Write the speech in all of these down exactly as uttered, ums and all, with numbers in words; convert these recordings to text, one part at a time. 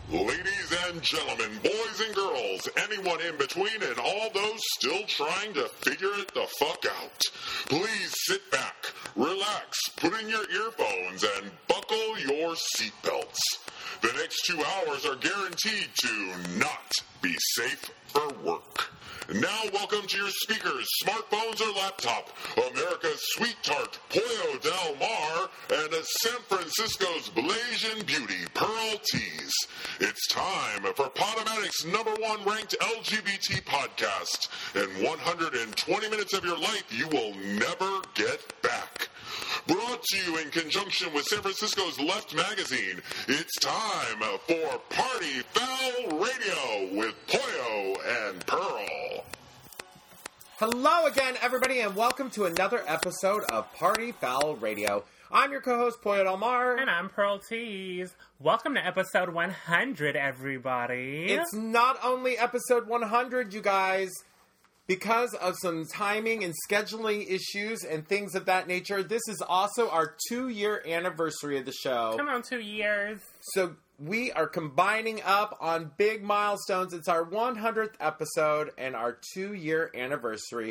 Ladies and gentlemen, boys and girls, anyone in between, and all those still trying to figure it the fuck out. Please sit back, relax, put in your earphones, and buckle your seatbelts. The next two hours are guaranteed to not be safe for work. Now welcome to your speakers, smartphones or laptop, America's sweet tart, Pollo Del Mar, and a San Francisco's Blasian beauty, Pearl Tees. It's time for Podomatic's number one ranked L G B T podcast. In one hundred twenty minutes of your life, you will never get back. Brought to you in conjunction with San Francisco's Left Magazine, it's time for Party Foul Radio with Pollo and Pearl. Hello again, everybody, and welcome to another episode of Party Foul Radio. I'm your co-host, Pollo Del Mar. And I'm Pearl Tees. Welcome to episode one hundred, everybody. It's not only episode one hundred, you guys. Because of some timing and scheduling issues and things of that nature, this is also our two-year anniversary of the show. Come on, two years. So we are combining up on big milestones. It's our one hundredth episode and our two-year anniversary.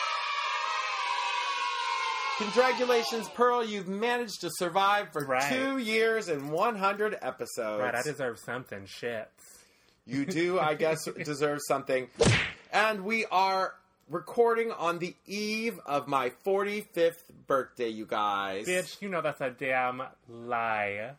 Congratulations, Pearl. You've managed to survive for right. two years and one hundred episodes. Right, I deserve something. Shit. You do, I guess, deserve something. And we are recording on the eve of my forty-fifth birthday, you guys. Bitch, you know that's a damn lie.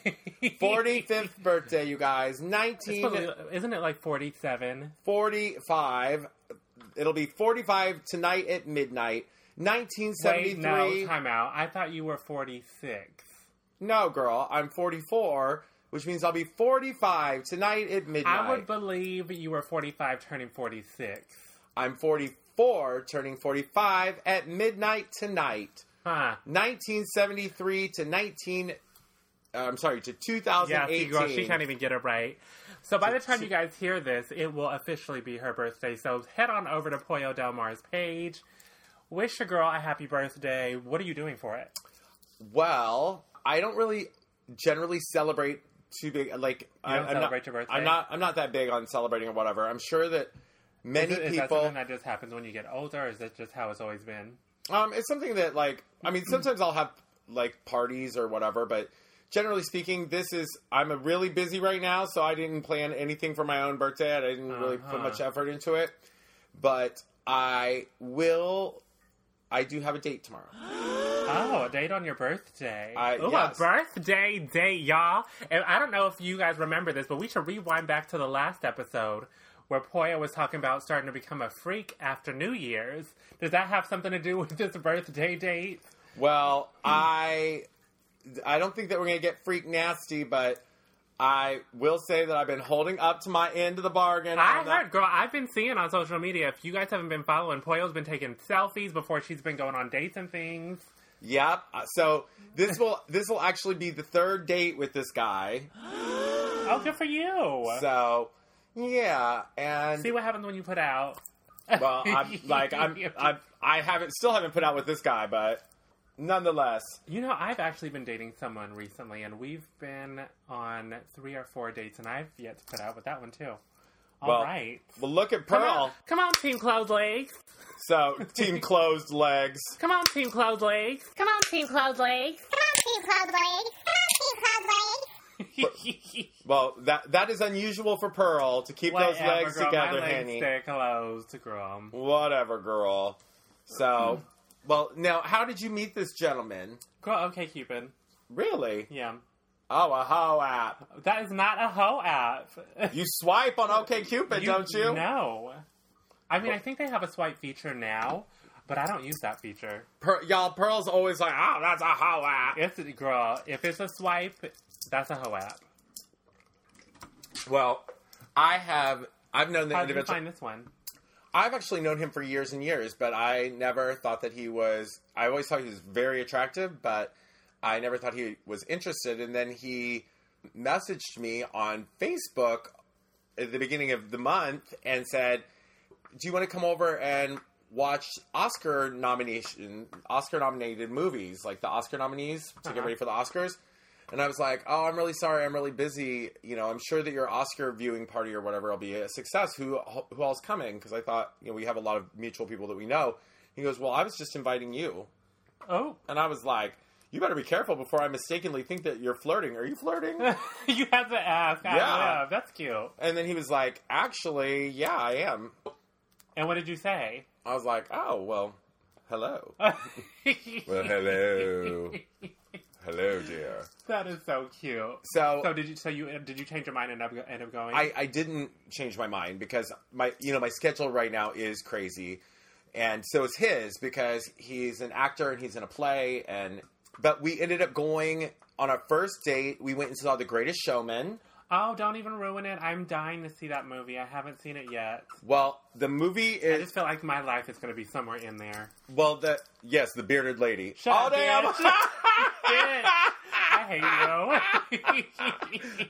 forty-fifth birthday, you guys. nineteen... Probably, isn't it like forty-seven? forty-five. It'll be forty-five tonight at midnight. nineteen seventy-three. Wait, no, time out. I thought you were forty-six. No, girl. I'm forty-four, which means I'll be forty-five tonight at midnight. I would believe you were forty-five turning forty-six. I'm forty-four turning forty-five at midnight tonight. Huh. nineteen seventy-three to nineteen... Uh, I'm sorry, to two thousand eighteen. Yeah, see, girl, she can't even get it right. So by the time you guys hear this, it will officially be her birthday. So head on over to Pollo Del Mar's page. Wish your girl a happy birthday. What are you doing for it? Well, I don't really generally celebrate too big. Like, you don't I'm celebrate not, your birthday? I'm not. I'm not that big on celebrating or whatever. I'm sure that many is it, is people. Is that something that just happens when you get older, or is that just how it's always been? Um, it's something that, like, I mean, sometimes I'll have like parties or whatever, but generally speaking, this is. I'm a really busy right now, so I didn't plan anything for my own birthday. I didn't really uh-huh. put much effort into it, but I will. I do have a date tomorrow. Oh, a date on your birthday. I, Ooh, yes. a birthday date, y'all. And I don't know if you guys remember this, but we should rewind back to the last episode where Pollo was talking about starting to become a freak after New Year's. Does that have something to do with this birthday date? Well, I I don't think that we're going to get freak nasty, but I will say that I've been holding up to my end of the bargain. I I'm heard, not... girl, I've been seeing on social media, if you guys haven't been following, Pollo's been taking selfies before she's been going on dates and things. Yep. So this will this will actually be the third date with this guy. Oh, good for you. So, yeah, and see what happens when you put out. Well, I'm like I'm, I'm I haven't still haven't put out with this guy, but nonetheless, you know, I've actually been dating someone recently, and we've been on three or four dates, and I've yet to put out with that one too. All well, right. Well, look at Pearl. Come on, come on, Team Closed Legs. So, Team Closed Legs. Come on, Team Closed Legs. Come on, Team Closed Legs. Come on, Team Closed Legs. Come on, Team Closed Legs. Well, that that is unusual for Pearl to keep Whatever, those legs girl, together, my legs Henny. stay closed, girl. Whatever, girl. So, well, now, how did you meet this gentleman? Girl, okay, Cupid. Really? Yeah. Oh, a hoe app. That is not a hoe app. You swipe on OkCupid, don't you? No. I mean, I think they have a swipe feature now, but I don't use that feature. Per- y'all, Pearl's always like, oh, that's a hoe app. It's, girl, if it's a swipe, that's a hoe app. Well, I have, I've known the How did you individual. find this one? I've actually known him for years and years, but I never thought that he was, I always thought he was very attractive, but I never thought he was interested. And then he messaged me on Facebook at the beginning of the month and said, do you want to come over and watch Oscar nomination, Oscar nominated movies, like the Oscar nominees to uh-huh. get ready for the Oscars? And I was like, oh, I'm really sorry. I'm really busy. You know, I'm sure that your Oscar viewing party or whatever will be a success. Who who all's coming? Because I thought, you know, we have a lot of mutual people that we know. He goes, well, I was just inviting you. Oh. And I was like, you better be careful before I mistakenly think that you're flirting. Are you flirting? You have to ask. I Yeah. live. That's cute. And then he was like, actually, yeah, I am. And what did you say? I was like, oh, well, hello. Well, hello. Hello, dear. That is so cute. So, So did you? So you did you change your mind and end up, end up going? I, I didn't change my mind because my you know my schedule right now is crazy, and so is his because he's an actor and he's in a play. And but we ended up going on our first date. We went and saw The Greatest Showman. Oh, don't even ruin it. I'm dying to see that movie. I haven't seen it yet. Well, the movie I is just feel like my life is going to be somewhere in there. well the yes the bearded lady. Shut oh up, damn! bitch. Bitch. I hate you.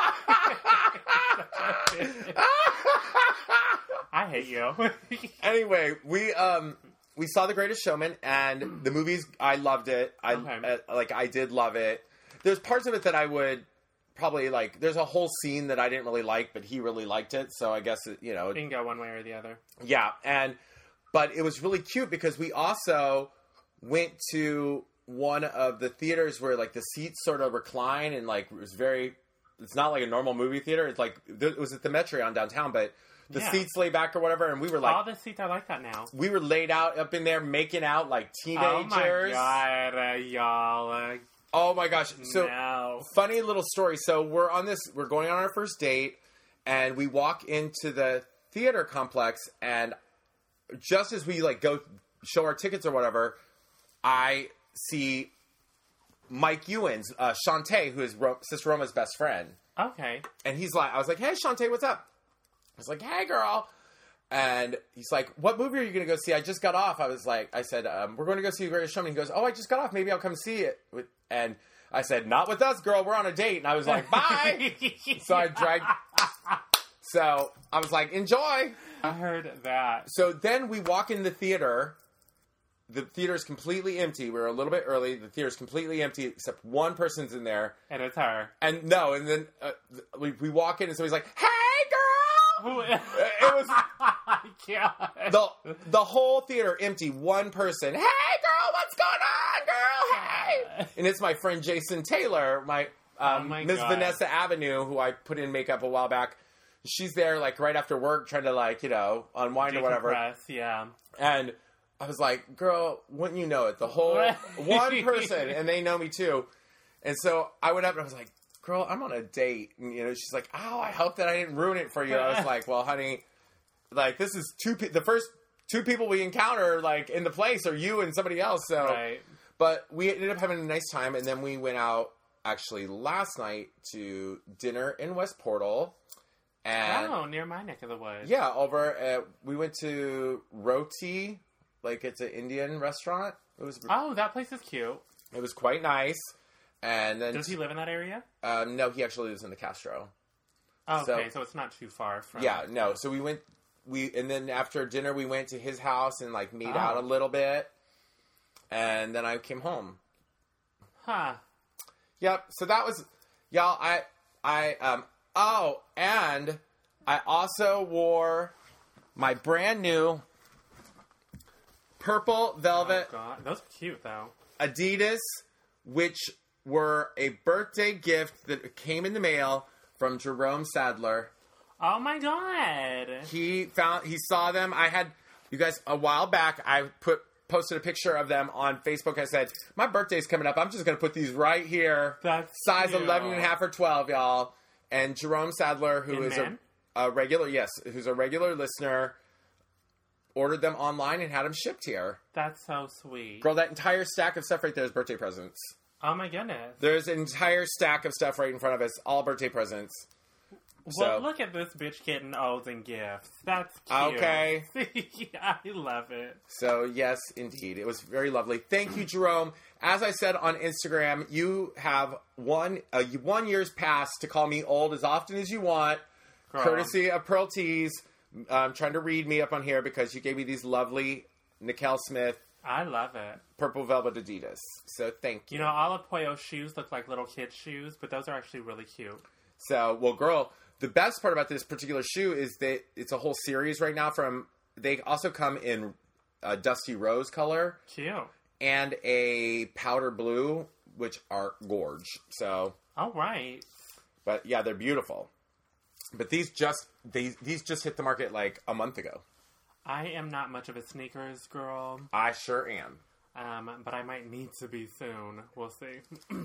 I hate you. Anyway, we um we saw The Greatest Showman, and the movies. I loved it. I Okay. uh, like. I did love it. There's parts of it that I would probably like. There's a whole scene that I didn't really like, but he really liked it. So I guess it, you know, You can go one way or the other. yeah. And but it was really cute because we also went to one of the theaters where like the seats sort of recline and like it was very. It's not like a normal movie theater. It's like it was at the Metreon downtown, but the Yeah. seats lay back or whatever, and we were like. All the seats are like that now. We were laid out up in there making out like Oh teenagers. my god, uh, y'all. Uh, Oh my gosh. So no. funny little story. So we're on this we're going on our first date and we walk into the theater complex and just as we like go show our tickets or whatever, I see Mike Ewens, uh Shantae, who is Ro- Sister Roma's best friend. Okay. And he's like I was like, "Hey Shantae, what's up?" I was like, "Hey girl." And he's like, what movie are you going to go see? I just got off. I was like, I said, um, we're going to go see The Greatest Showman. He goes, oh, I just got off. Maybe I'll come see it. And I said, not with us, girl. We're on a date. And I was like, bye. So I dragged. So I was like, enjoy. I heard that. So then we walk in the theater. The theater is completely empty. We're a little bit early. The theater is completely empty except one person's in there. And it's her. And no, and then uh, we, we walk in and somebody's like, hey, girl. Who? It was I can't. the the whole theater empty. One person. Hey, girl, what's going on, girl? Hey, and it's my friend Jason Taylor, my um, Oh my Miss God. Vanessa Avenue, who I put in makeup a while back. She's there, like right after work, trying to like you know unwind or whatever. Decompress, yeah. And I was like, girl, wouldn't you know it? The whole one person, and they know me too. And so I went up and I was like, girl, I'm on a date. And, you know, she's like, oh, I hope that I didn't ruin it for you. I was like, well, honey, like this is two, pe- the first two people we encounter like in the place are you and somebody else. So, Right. but we ended up having a nice time. And then we went out actually last night to dinner in West Portal. And Oh, near my neck of the woods. yeah, over at, we went to Roti, like it's an Indian restaurant. It was, Oh, that place is cute. it was quite nice. And then, Does he live in that area? um, no, he actually lives in the Castro. Oh, So- okay, so it's not too far from. Yeah, no. So we went, we and then after dinner we went to his house and like made Oh. out a little bit, and then I came home. Huh. Yep. So that was, y'all. I, I, um. Oh, and I also wore my brand new purple velvet Oh, God. Those are cute, though. Adidas, which were a birthday gift that came in the mail from Jerome Sadler. Oh, my God. He found he saw them. I had you guys a while back. I put posted a picture of them on Facebook. I said my birthday's coming up. I'm just going to put these right here. That's Size cute. eleven and a half or twelve, y'all. And Jerome Sadler, who In is men? a, a regular, yes, who's a regular listener, ordered them online and had them shipped here. That's so sweet. Girl, that entire stack of stuff right there is birthday presents. Oh, my goodness. There's an entire stack of stuff right in front of us, all birthday presents. Well, So- look at this bitch getting O's and gifts. That's cute. Okay. I love it. So, yes, indeed. It was very lovely. Thank you, Jerome. As I said on Instagram, you have one uh, one year's pass to call me old as often as you want, Girl. courtesy of Pearl Tees. I'm trying to read me up on here because you gave me these lovely Nicole Smith I love it. Purple velvet Adidas. So thank you. You know, all of Poyo's shoes look like little kids' shoes, but those are actually really cute. So, well, girl, the best part about this particular shoe is that it's a whole series right now from, they also come in a dusty rose color. Cute. And a powder blue, which are gorge. So. All right. But yeah, they're beautiful. But these just, these, these just hit the market like a month ago. I am not much of a sneakers girl. I sure am. Um, but I might need to be soon. We'll see.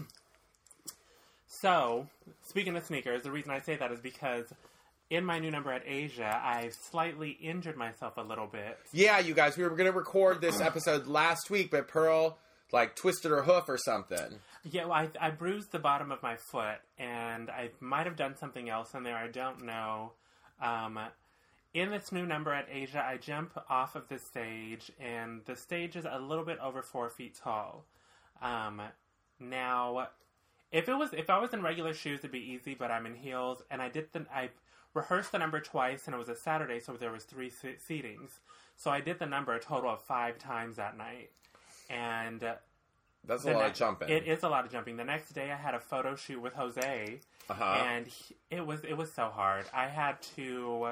So, speaking of sneakers, the reason I say that is because in my new number at Asia, I've slightly injured myself a little bit. Yeah, you guys, we were going to record this episode last week, but Pearl, like, twisted her hoof or something. Yeah, well, I, I bruised the bottom of my foot, and I might have done something else in there. I don't know. Um... In this new number at Asia, I jump off of the stage, and the stage is a little bit over four feet tall. Um, now, if it was if I was in regular shoes, it'd be easy, but I'm in heels, and I did the I rehearsed the number twice, and it was a Saturday, so there was three se- seatings. So I did the number a total of five times that night, and uh, that's a the lot ne- of jumping. It is a lot of jumping. The next day, I had a photo shoot with Jose, uh-huh. and he, it was it was so hard. I had to.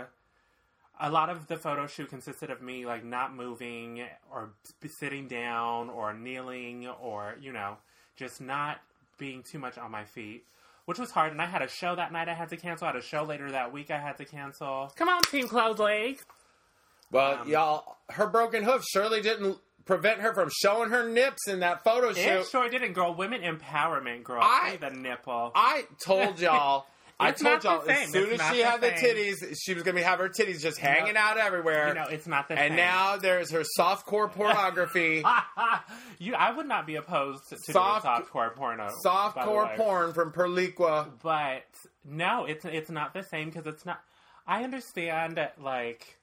A lot of the photo shoot consisted of me, like, not moving or sitting down or kneeling or, you know, just not being too much on my feet, which was hard. And I had a show that night I had to cancel. I had a show later that week I had to cancel. Come on, Team Closed Legs. Well, um, y'all, her broken hoof surely didn't prevent her from showing her nips in that photo shoot. It sure didn't, girl. Women empowerment, girl. I, See the nipple. I told y'all... I It's told not the y'all, same. as soon It's as not she the had the same. titties, she was going to have her titties just hanging out everywhere. You know, it's not the and same. now there's her softcore pornography. you, I would not be opposed to Soft- doing softcore porno. by the Softcore way. porn from Perliqua. But no, it's it's not the same because it's not. I understand, like,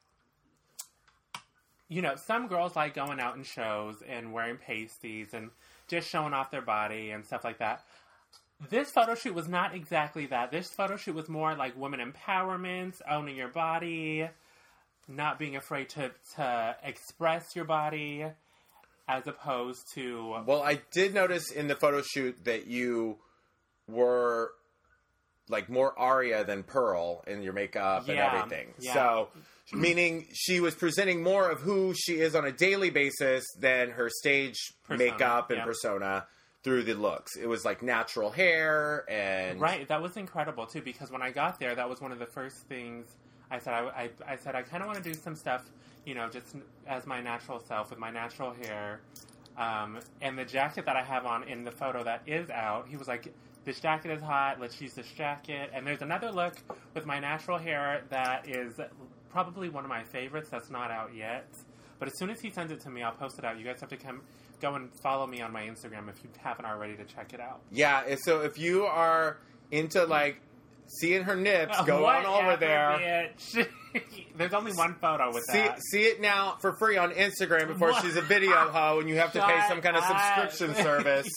you know, some girls like going out in shows and wearing pasties and just showing off their body and stuff like that. This photo shoot was not exactly that. This photo shoot was more like women empowerment, owning your body, not being afraid to, to express your body, as opposed to... Well, I did notice in the photo shoot that you were, like, more Aria than Pearl in your makeup and Yeah, everything. yeah. So, meaning she was presenting more of who she is on a daily basis than her stage Persona, makeup and yeah. persona. Through the looks. It was like natural hair and... Right, that was incredible too, because when I got there, that was one of the first things I said. I, I, I said, I kind of want to do some stuff, you know, just as my natural self, with my natural hair. Um, and the jacket that I have on in the photo that is out, he was like, this jacket is hot, let's use this jacket. And there's another look with my natural hair that is probably one of my favorites that's not out yet. But as soon as he sends it to me, I'll post it out. You guys have to come... Go and follow me on my Instagram if you haven't already to check it out. Yeah, and so if you are into, like, seeing her nips, go on over Whatever, there. bitch. There's only one photo with See, that. see it now for free on Instagram before What? she's a video hoe and you have to pay Shut some kind of up. subscription service.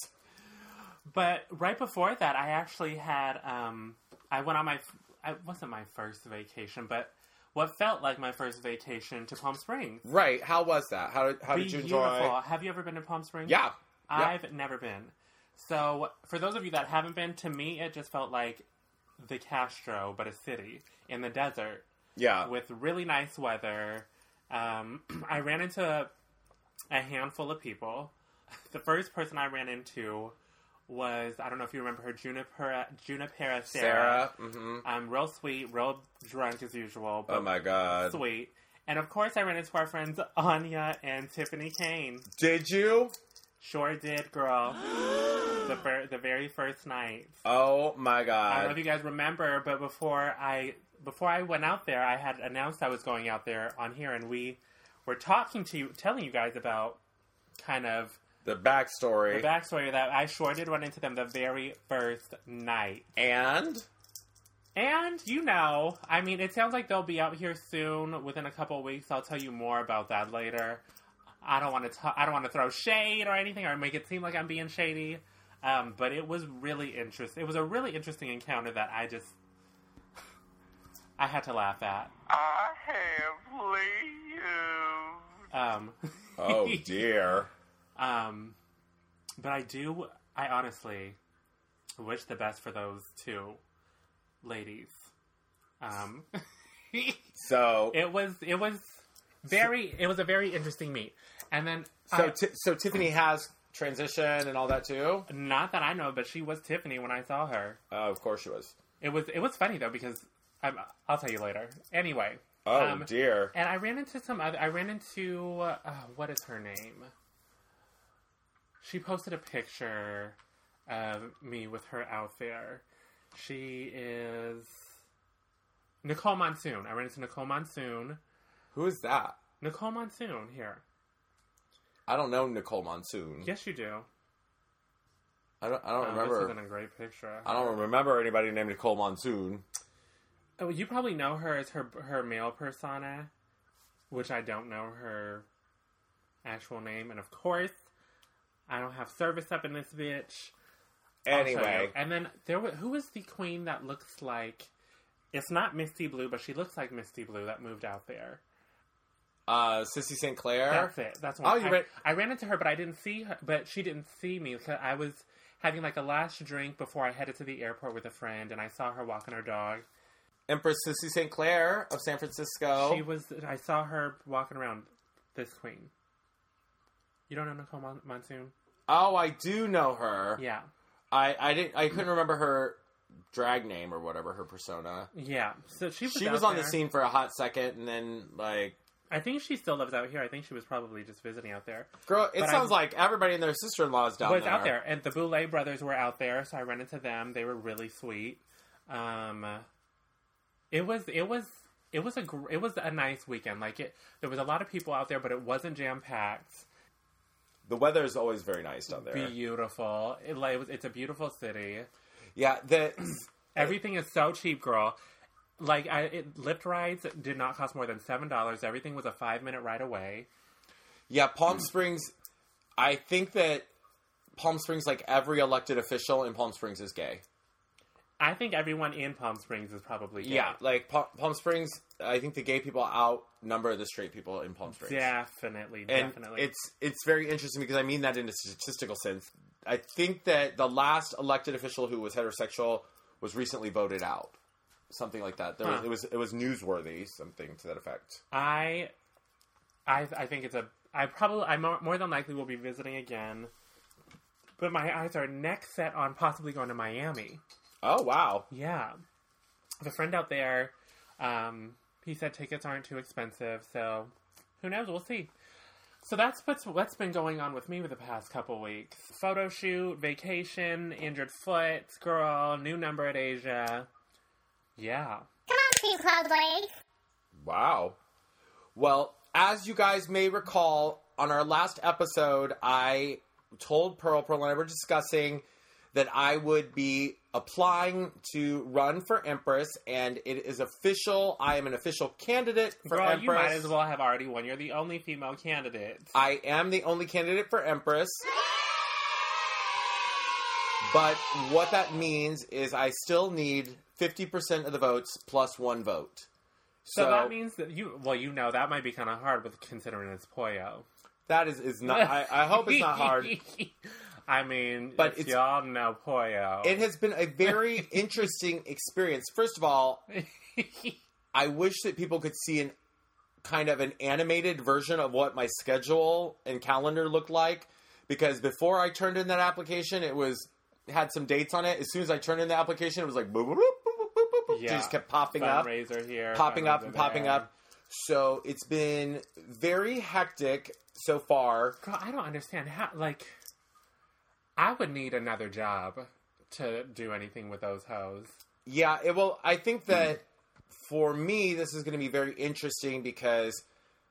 But right before that, I actually had, um, I went on my, it wasn't my first vacation, but what felt like my first vacation to Palm Springs. Right. How was that? How did, how did you Beautiful. enjoy? Have you ever been to Palm Springs? Yeah. I've yeah. never been. So, for those of you that haven't been, to me, it just felt like the Castro, but a city in the desert. Yeah. With really nice weather. Um, I ran into a, a handful of people. The first person I ran into was, I don't know if you remember her, Junipera, Junipera Sarah. Sarah. Mm-hmm. Um, real sweet, real drunk as usual. But Oh my God. sweet. And of course, I ran into our friends Anya and Tiffany Kane. Did you? Sure did, girl. the ver- the very first night. Oh my I don't know God. if you guys remember, but before I before I went out there, I had announced I was going out there on here, and we were talking to you, telling you guys about kind of The backstory. the backstory that I sure did run into them the very first night. and? And, you know, I mean, it sounds like they'll be out here soon, within a couple of weeks. I'll tell you more about that later. I don't want to. I don't want to throw shade or anything, or make it seem like I'm being shady. Um, but it was really interesting. It was a really interesting encounter that I just, I had to laugh at. I have lived. Um, Oh dear. Um, but I do, I honestly wish the best for those two ladies. Um, So it was, it was very, it was a very interesting meet. And then, so I- Ti- so Tiffany has transition and all that too. not that I know, but she was Tiffany when I saw her. Uh, of course she was. It was, it was funny though, because I'm, I'll tell you later. Anyway. Oh um, dear. And I ran into some other, I ran into, uh, what is her name? She posted a picture of me with her out there. She is Nicole Monsoon. I ran into Nicole Monsoon. Who is that? Nicole Monsoon, here. I don't know Nicole Monsoon. Yes, you do. I don't. I don't Oh, remember. This isn't a great picture. I don't remember anybody named Nicole Monsoon. Oh, you probably know her as her her male persona, which I don't know her actual name. And of course, I don't have service up in this bitch. I'll show Anyway, you. And then there was, who is the queen that looks like, it's not Misty Blue, but she looks like Misty Blue that moved out there. uh, Sissy Saint Clair. That's it. That's one. Oh, you I, ran- I ran into her, but I didn't see her. But she didn't see me because I was having like a last drink before I headed to the airport with a friend, and I saw her walking her dog. Empress Sissy Saint Clair of San Francisco. She was. I saw her walking around. This queen. You don't know Nicole Mon- Monsoon? Oh, I do know her. Yeah. I, I didn't. I couldn't remember her drag name or whatever her persona. Yeah. So she was. She out was on there. the scene for a hot second, and then like, I think she still lives out here. I think she was probably just visiting out there. girl, it But sounds I- like everybody and their sister-in-law is down was there. out there, and the Boulay brothers were out there, so I ran into them. They were really sweet. Um, it was it was it was a gr- it was a nice weekend. Like it, there was a lot of people out there, but it wasn't jam packed. The weather is always very nice down there. Beautiful. It, like, it was, it's a beautiful city. Yeah, the Everything is so cheap, girl. Like I, it, Lyft rides did not cost more than seven dollars. Everything was a five minute ride away. yeah Palm Springs. I think that Palm Springs, like every elected official in Palm Springs, is gay. I think everyone in Palm Springs is probably gay. Yeah, like Palm, Palm Springs. I think the gay people outnumber the straight people in Palm Springs. Definitely, And definitely. it's it's very interesting because I mean that in a statistical sense. I think that the last elected official who was heterosexual was recently voted out, something like that. There Huh. was, it was it was newsworthy, something to that effect. I, I, I think it's a. I probably, I more, more than likely will be visiting again, but my eyes are next set on possibly going to Miami. Oh wow! Yeah, the friend out there, um, he said tickets aren't too expensive, so who knows? We'll see. So that's what's what's been going on with me for the past couple weeks: photo shoot, vacation, injured foot, girl, new number at Asia. Yeah. Come on, Steve Cloudblade. Wow. Well, as you guys may recall, on our last episode, I told Pearl, Pearl and I were discussing that I would be applying to run for Empress, and it is official. I am an official candidate for Girl, Empress. you might as well have already won. You're the only female candidate. I am the only candidate for Empress. But what that means is I still need fifty percent of the votes plus one vote. So, that means that you, well, you know, that might be kind of hard with considering it's Pollo. that is, is not, I, I hope it's not hard. I mean, But but it's- y'all know Pollo. It has been a very interesting experience. First of all, I wish that people could see an kind of an animated version of what my schedule and calendar looked like, because before I turned in that application, it was had some dates on it. As soon as I turned in the application, it was like boop, boop, boop, boop, boop, boop, boop. It Yeah. just kept popping up, Fundraiser here, popping up, fundraiser and popping there. up. So it's been very hectic so far. Girl, I don't understand how, like, I would need another job to do anything with those hoes. Yeah, it will. I think that for me, this is going to be very interesting because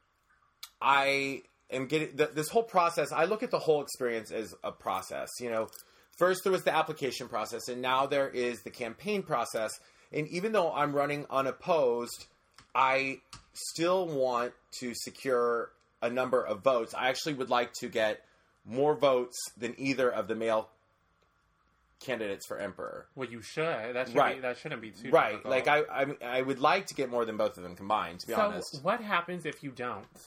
I am getting th- this whole process. I look at the whole experience as a process. You know, first there was the application process, and now there is the campaign process. And even though I'm running unopposed, I still want to secure a number of votes. I actually would like to get more votes than either of the male candidates for emperor. Well, you should. That should Right. be, that shouldn't be too Right. difficult. Like I, I, I would like to get more than both of them combined. To be so honest, what happens if you don't?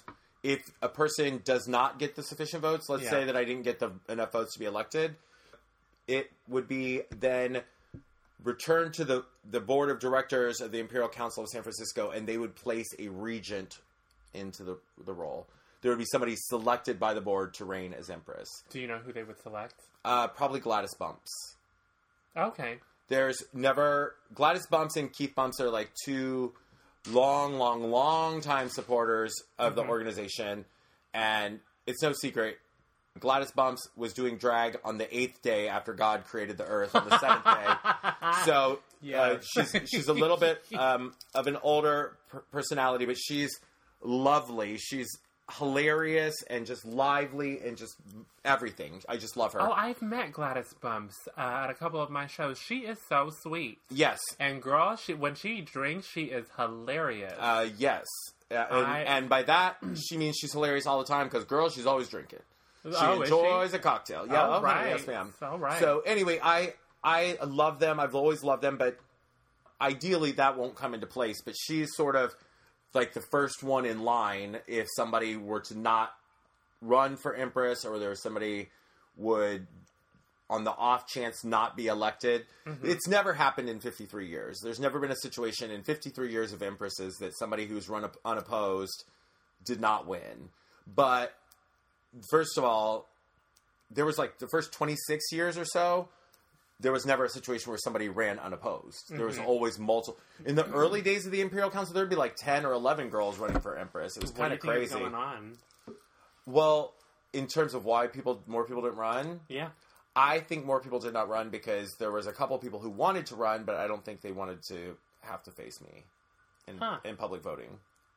if a person does not get the sufficient votes, let's Yeah. say that I didn't get the enough votes to be elected, it would be then returned to the, the board of directors of the Imperial Council of San Francisco, and they would place a regent into the, the role. There would be somebody selected by the board to reign as empress. Do you know who they would select? Uh, probably Gladys Bumps. Okay. There's never... Gladys Bumps and Keith Bumps are like two long, long, long time supporters of Mm-hmm. the organization. And it's no secret, Gladys Bumps was doing drag on the eighth day after God created the earth on the seventh day. So uh, Yes. she's she's a little bit um, of an older per- personality, but she's lovely. She's hilarious and just lively and just everything. I just love her. Oh, I've met Gladys Bumps uh, at a couple of my shows. She is so sweet. Yes. And girl, she when she drinks, she is hilarious. Uh, yes. Uh, and, I- and by that, she means she's hilarious all the time because, girl, she's always drinking. She Oh, is enjoys she? a cocktail. Yeah, Oh, oh, honey, right. yes, ma'am. All right. So anyway, I I love them. I've always loved them, but ideally that won't come into place. But she's sort of like the first one in line if somebody were to not run for Empress or there was somebody would, on the off chance, not be elected. Mm-hmm. It's never happened in fifty-three years. There's never been a situation in fifty-three years of Empresses that somebody who's run up unopposed did not win. But first of all, there was like the first twenty-six years or so, there was never a situation where somebody ran unopposed. There was always multiple. In the early days of the Imperial Council, there'd be like ten or eleven girls running for Empress. It was What kind do of you think is crazy. going on? Well, in terms of why people, more people didn't run, Yeah. I think more people did not run because there was a couple people who wanted to run, but I don't think they wanted to have to face me in, Huh. in public voting.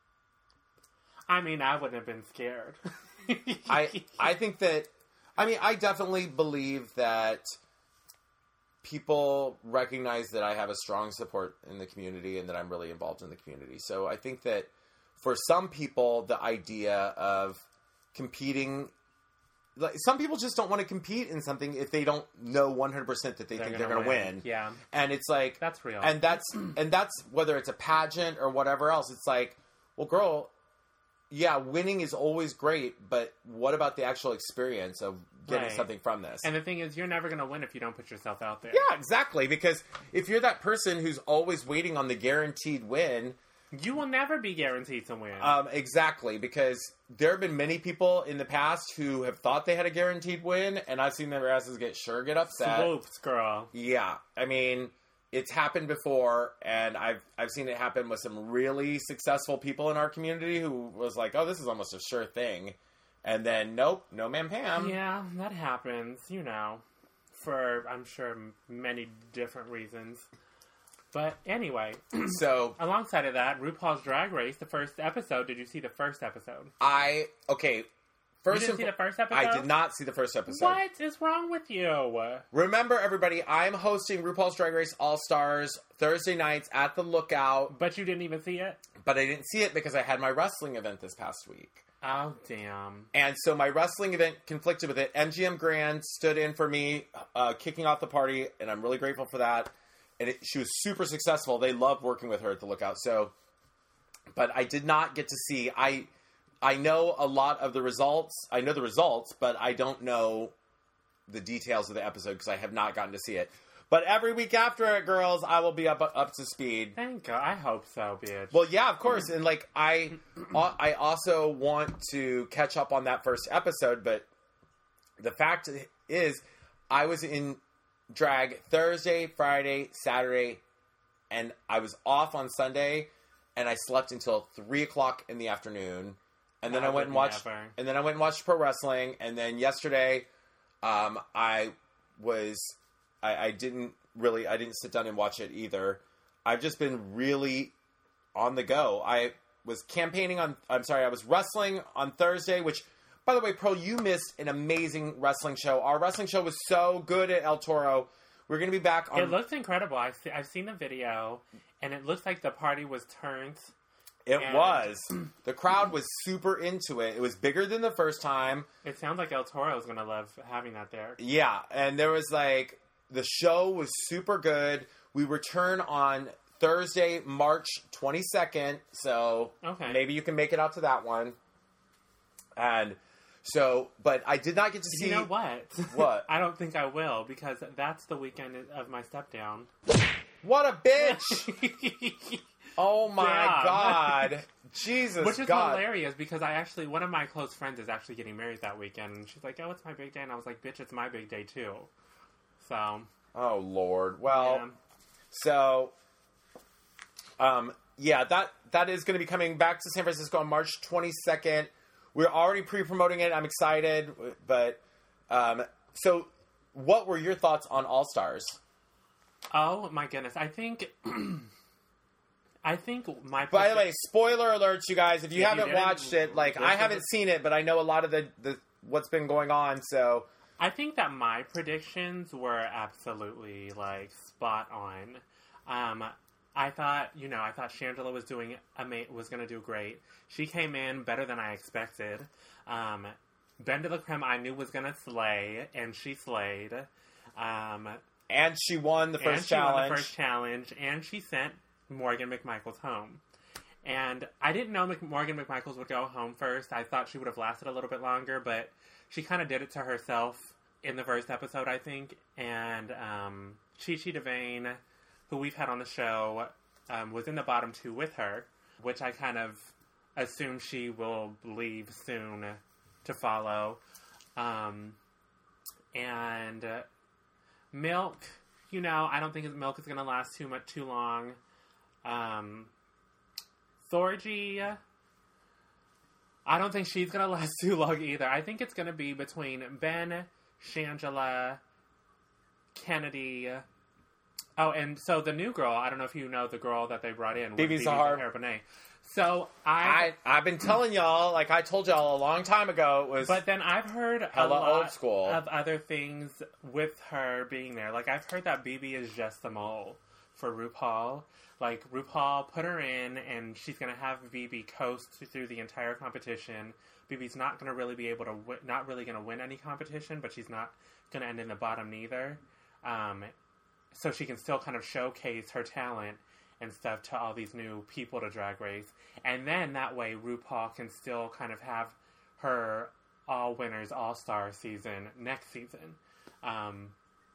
I mean, I wouldn't have been scared. I I think that I mean I definitely believe that people recognize that I have a strong support in the community and that I'm really involved in the community. So I think that for some people the idea of competing, like some people just don't want to compete in something if they don't know one hundred percent that they They're think gonna they're going to win. win. Yeah. And it's like That's real. And that's and that's whether it's a pageant or whatever else. It's like, well, girl, yeah, winning is always great, but what about the actual experience of getting Right. something from this? And the thing is, you're never going to win if you don't put yourself out there. Yeah, exactly. Because if you're that person who's always waiting on the guaranteed win, You will never be guaranteed to win. um, exactly, because there have been many people in the past who have thought they had a guaranteed win, and I've seen their asses get sure get upset. Swoops, girl. Yeah, I mean, it's happened before, and I've I've seen it happen with some really successful people in our community who was like, "Oh, this is almost a sure thing," and then nope, no ma'am, Pam. Yeah, that happens, you know, for, I'm sure, m- many different reasons. But anyway, So alongside of that, RuPaul's Drag Race, the first episode. Did you see the first episode? I okay. First, You didn't and see fo- the first episode? I did not see the first episode. What is wrong with you? Remember, everybody, I'm hosting RuPaul's Drag Race All Stars Thursday nights at the Lookout, But you didn't even see it? but I didn't see it because I had my wrestling event this past week. Oh, damn. And so my wrestling event conflicted with it. M G M Grand stood in for me, uh, kicking off the party, and I'm really grateful for that. And it, she was super successful. They loved working with her at the Lookout. So, but I did not get to see. I I know a lot of the results. I know the results, but I don't know the details of the episode because I have not gotten to see it. But every week after it, girls, I will be up up to speed. Thank God. I hope so, bitch. Well, yeah, of course, and like I, I also want to catch up on that first episode. But the fact is, I was in drag Thursday, Friday, Saturday, and I was off on Sunday, and I slept until three o'clock in the afternoon, and then I I, went and would watched, never. and then I went and watched pro wrestling, and then yesterday, um, I was. I, I didn't really, I didn't sit down and watch it either. I've just been really on the go. I was campaigning on, I'm sorry, I was wrestling on Thursday, which, by the way, Pro, you missed an amazing wrestling show. Our wrestling show was so good at El Toro. We're going to be back on... It looks incredible. I've, se- I've seen the video, and it looks like the party was turned. It and- was. The crowd was super into it. It was bigger than the first time. It sounds like El Toro is going to love having that there. Yeah, and there was like... The show was super good. We return on Thursday, March twenty-second, so Okay. maybe you can make it out to that one. And so, but I did not get to see... You know what? What? I don't think I will, because that's the weekend of my step down. What a bitch! Oh my Yeah. God. Jesus Which is God. hilarious, because I actually, one of my close friends is actually getting married that weekend, and she's like, oh, it's my big day, and I was like, bitch, it's my big day too. So, Oh, Lord. Well, yeah. so, um, yeah, that that is going to be coming back to San Francisco on March twenty-second. We're already pre-promoting it. I'm excited. But, um, so, what were your thoughts on All-Stars? Oh my goodness, I think... I think my... By the way, spoiler alerts, you guys. If you Yeah, you haven't didn't- watched it, like, this I is haven't a- seen it, but I know a lot of the, the what's been going on, so... I think that my predictions were absolutely, like, spot on. Um, I thought, you know, I thought Shangela was doing, ama- was going to do great. She came in better than I expected. Um, Ben de la Creme I knew was going to slay, and she slayed. Um, And she won the and first she won challenge. the first challenge, and she sent Morgan McMichaels home. And I didn't know Mc- Morgan McMichaels would go home first. I thought she would have lasted a little bit longer, but she kind of did it to herself in the first episode, I think. And um, Chi Chi DeVayne, who we've had on the show, um, was in the bottom two with her, which I kind of assume she will leave soon to follow. Um, and uh, Milk, you know, I don't think Milk is going to last too much too long. Um, Thorgy, I don't think she's going to last too long either. I think it's going to be between Ben, Shangela, Kennedy. Oh, and so the new girl, I don't know if you know the girl that they brought in. was Bibi Zahar. Zahar Benet. So I, I, I've been telling y'all, like I told y'all a long time ago, it was... But then I've heard a Hella lot old school. of other things with her being there. Like, I've heard that Bibi is just the mole for RuPaul. Like, RuPaul put her in, and she's going to have Bibi coast through the entire competition. Bibi's not going to really be able to, wi- not really going to win any competition, but she's not going to end in the bottom neither. Um, so she can still kind of showcase her talent and stuff to all these new people to Drag Race. And then that way RuPaul can still kind of have her all winners, all-star season next season. Um,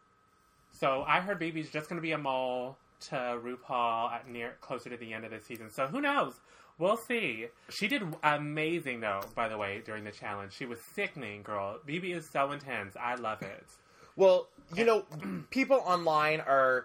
so I heard Bibi's just going to be a mole to RuPaul at near closer to the end of the season. So who knows? We'll see. She did amazing, though, by the way, during the challenge. She was sickening, girl. Bibi is so intense. I love it. Well, you know, people online are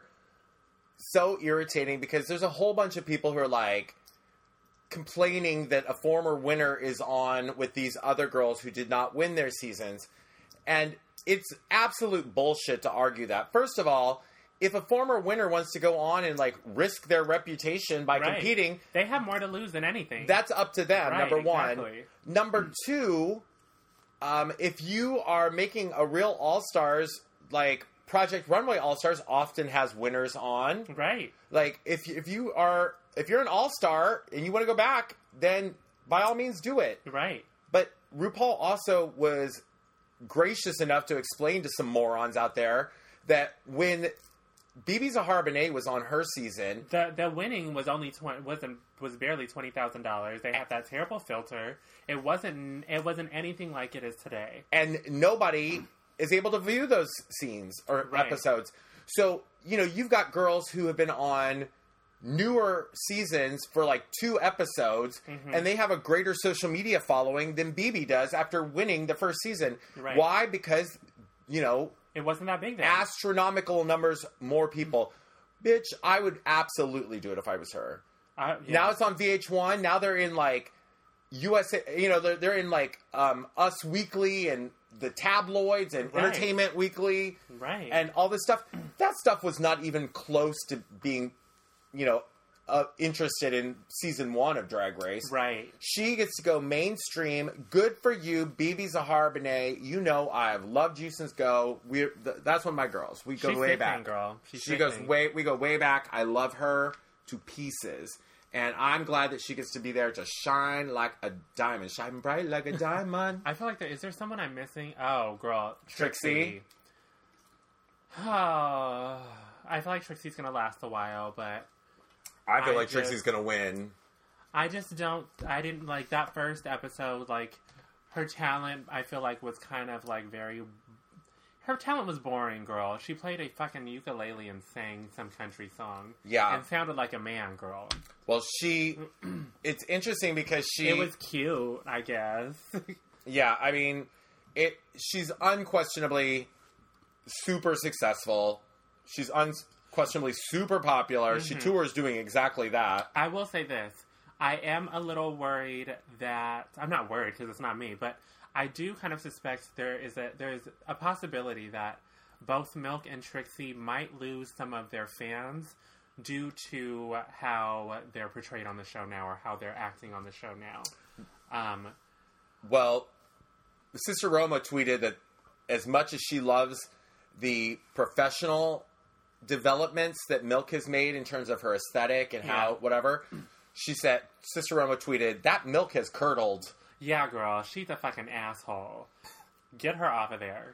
so irritating because there's a whole bunch of people who are like complaining that a former winner is on with these other girls who did not win their seasons. And it's absolute bullshit to argue that. First of all, if a former winner wants to go on and like risk their reputation by Right. competing, They have more to lose than anything. that's up to them, Right, number one. exactly. Number two, um, if you are making a real All-Stars, like Project Runway All-Stars often has winners on. Right. Like, if, if you are, if you're an All-Star and you want to go back, then by all means do it. Right. But RuPaul also was gracious enough to explain to some morons out there that when Bibi Zahara Benet was on her season, The the winning was only twenty wasn't was barely twenty thousand dollars. They had that terrible filter. It wasn't it wasn't anything like it is today. and nobody is able to view those scenes or Right. episodes. So, you know, you've got girls who have been on newer seasons for like two episodes, Mm-hmm. and they have a greater social media following than Bibi does after winning the first season. Right. Why? Because, you know, It wasn't that big then. astronomical numbers more people. Bitch, I would absolutely do it if I was her. Uh, yeah. Now it's on V H one. Now they're in like U S A, you know, they're, they're in like um, Us Weekly and the tabloids and Right. Entertainment Weekly Right. and all this stuff. That stuff was not even close to being, you know, uh, interested in season one of Drag Race. Right. She gets to go mainstream. Good for you, Bibi Zahara Benet. You know I've loved you since go. We're th- that's one of my girls. We go She's way sickening, back. girl. She's she goes sickening. way. We go way back. I love her to pieces, and I'm glad that she gets to be there to shine like a diamond, shine bright like a diamond. I feel like there is there someone I'm missing? Oh, girl, Trixie? Oh, I feel like Trixie's gonna last a while, but I feel I like just- Trixie's gonna win. I just don't. I didn't like that first episode. Like her talent, I feel like, was kind of like very. Her talent was boring, girl. She played a fucking ukulele and sang some country song. Yeah. And sounded like a man, girl. Well, she... It's interesting because she... It was cute, I guess. Yeah, I mean, it. She's unquestionably super successful. She's unquestionably super popular. Mm-hmm. She tours doing exactly that. I will say this. I am a little worried that... I'm not worried because it's not me, but I do kind of suspect there is a there is a possibility that both Milk and Trixie might lose some of their fans due to how they're portrayed on the show now or how they're acting on the show now. Um, Well, Sister Roma tweeted that as much as she loves the professional developments that Milk has made in terms of her aesthetic and how Yeah. whatever, she said, Sister Roma tweeted, that Milk has curdled. yeah, girl, she's a fucking asshole. Get her off of there.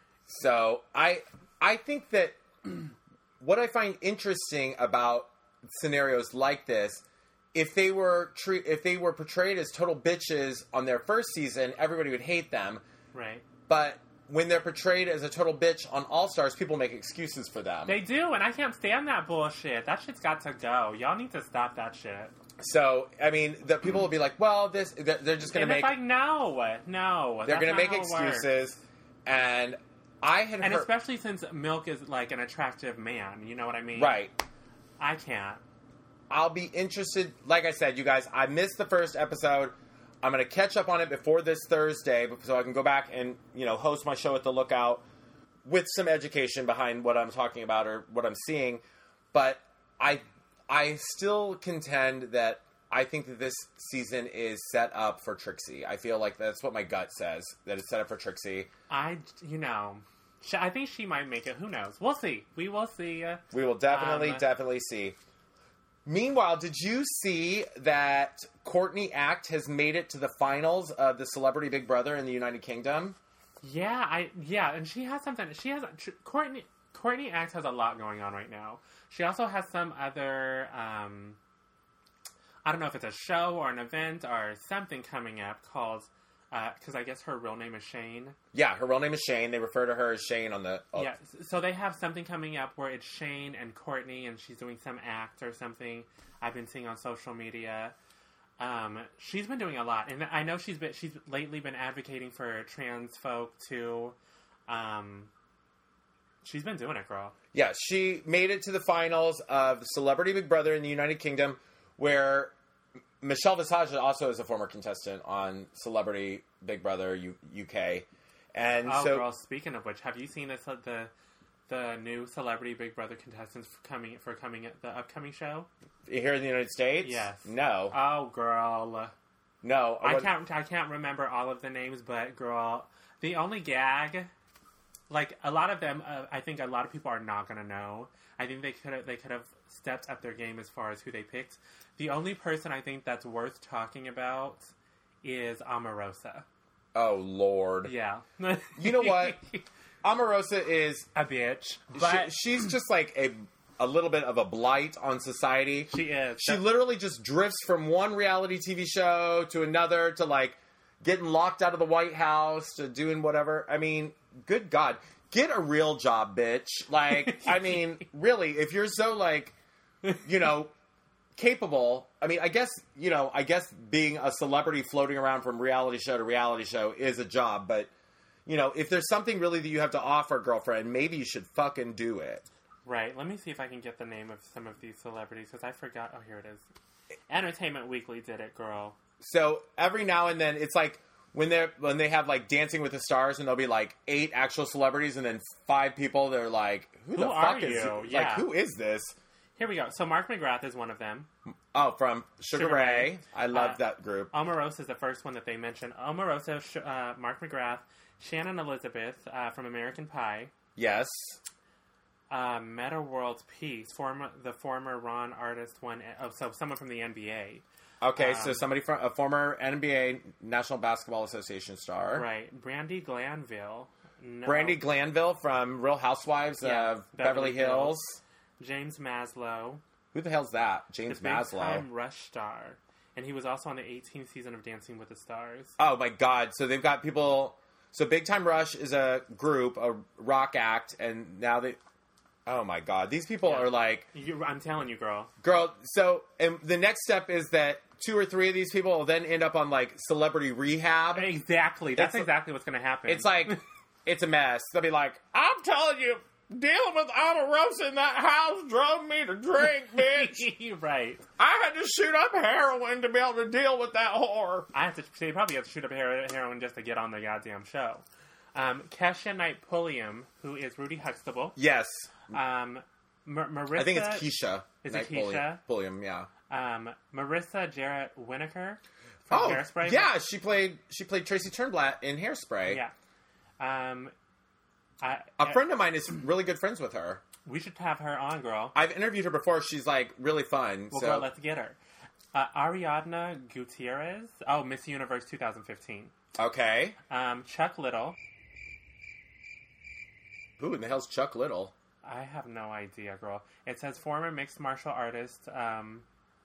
So I I think that what I find interesting about scenarios like this, if they were tre- if they were portrayed as total bitches on their first season, everybody would hate them. Right. But when they're portrayed as a total bitch on All Stars, people make excuses for them. They do, and I can't stand that bullshit. That shit's got to go. Y'all need to stop that shit. So I mean, the people will be like, "Well, this they're they're just going And to it's make like, no, no. they're going going to make excuses." And I had And heard especially since Milk is like an attractive man. You know what I mean? right. I can't. I'll be interested. Like I said, you guys, I missed the first episode. I'm going to catch up on it before this Thursday so I can go back and, you know, host my show at the Lookout with some education behind what I'm talking about or what I'm seeing. But I I still contend that I think that this season is set up for Trixie. I feel like that's what my gut says, that it's set up for Trixie. I, you know, sh- I think she might make it. Who knows? We'll see. We will see. Uh, We will definitely, Um, definitely see. Meanwhile, did you see that Courtney Act has made it to the finals of the Celebrity Big Brother in the United Kingdom? yeah, I yeah, and she has something. She has tr- Courtney. Courtney Act has a lot going on right now. She also has some other. Um, I don't know if it's a show or an event or something coming up called. Because uh, I guess her real name is Shane. Yeah, her real name is Shane. They refer to her as Shane on the... Oh. Yeah, so they have something coming up where it's Shane and Courtney, and she's doing some act or something I've been seeing on social media. Um, she's been doing a lot, and I know she's been she's lately been advocating for trans folk too. Um, she's been doing it, girl. Yeah, she made it to the finals of Celebrity Big Brother in the United Kingdom, where Michelle Visage also is a former contestant on Celebrity Big Brother U- UK. And Oh, so, girl, speaking of which, have you seen this uh, the the new Celebrity Big Brother contestants for coming for coming at the upcoming show? here in the United States? Yes. No. Oh, girl. no. I wasn't- can't. I can't remember all of the names, but girl, the only gag, like a lot of them, uh, I think a lot of people are not gonna know. I think they could have. They could have stepped up their game as far as who they picked. The only person I think that's worth talking about is Omarosa. Oh, Lord. Yeah, You know what? Omarosa is... a bitch, but she, she's just like a a little bit of a blight on society. she is. She literally just drifts from one reality T V show to another to like getting locked out of the White House to doing whatever. I mean, good God, get a real job, bitch. Like, I mean, really, if you're so like, you know, capable. I mean, I guess, you know, I guess being a celebrity floating around from reality show to reality show is a job, but you know, if there's something really that you have to offer, girlfriend, maybe you should fucking do it. Right. Let me see if I can get the name of some of these celebrities because I forgot. Oh, here it is. Entertainment Weekly did it, girl. So every now and then, it's like when they are when they have like Dancing with the Stars, and there'll be like eight actual celebrities, and then five people. They're like, "Who, the Who fuck are is you?" Like, Yeah. who is this?" Here we go. So Mark McGrath is one of them. Oh, from Sugar, Sugar Ray. Ray. I love Uh, that group. Omarosa is the first one that they mentioned. Omarosa, Sh- uh, Mark McGrath, Shannon Elizabeth uh, from American Pie, Yes. uh, Meta World Peace, former the former Ron Artist one. Oh, so someone from the N B A, Okay, so Um, somebody from a former N B A National Basketball Association star, right? Brandy Glanville, no. Brandy Glanville from Real Housewives Yeah, of Beverly, Beverly Hills. Hills. James Maslow, Who the hell's that? James the big Maslow. time Rush star, And he was also on the eighteenth season of Dancing with the Stars. Oh my God! So they've got people. So Big Time Rush is a group, a rock act, and now they. Oh my God! These people Yeah. are like, You, I'm telling you, girl. girl. So and the next step is that two or three of these people will then end up on like Celebrity Rehab. Exactly. That's It's- exactly what's going to happen. It's like, it's a mess. They'll be like, I'm telling you, dealing with Omarosa in that house drove me to drink, bitch. Right. I had to shoot up heroin to be able to deal with that whore. I have to. They probably have to shoot up hero- heroin just to get on the goddamn show. Um, Kesha Knight Pulliam, who is Rudy Huxtable. Yes. Um, Mar- Marissa. I think it's Keisha. Is it Knight Keisha? Pulliam, Pulliam, yeah. Um, Marissa Jarrett Winokur from Oh, Hairspray. yeah, she played she played Tracy Turnblatt in Hairspray. Yeah. Um, I, A friend of mine is really good friends with her. we should have her on, girl. I've interviewed her before. She's like really fun. Well, so girl, let's get her. Uh, Ariadna Gutierrez. Oh, Miss Universe twenty fifteen. okay. Um, Chuck Little. Who in the hell's Chuck Little? I have no idea, girl. It says former mixed martial artist. Um,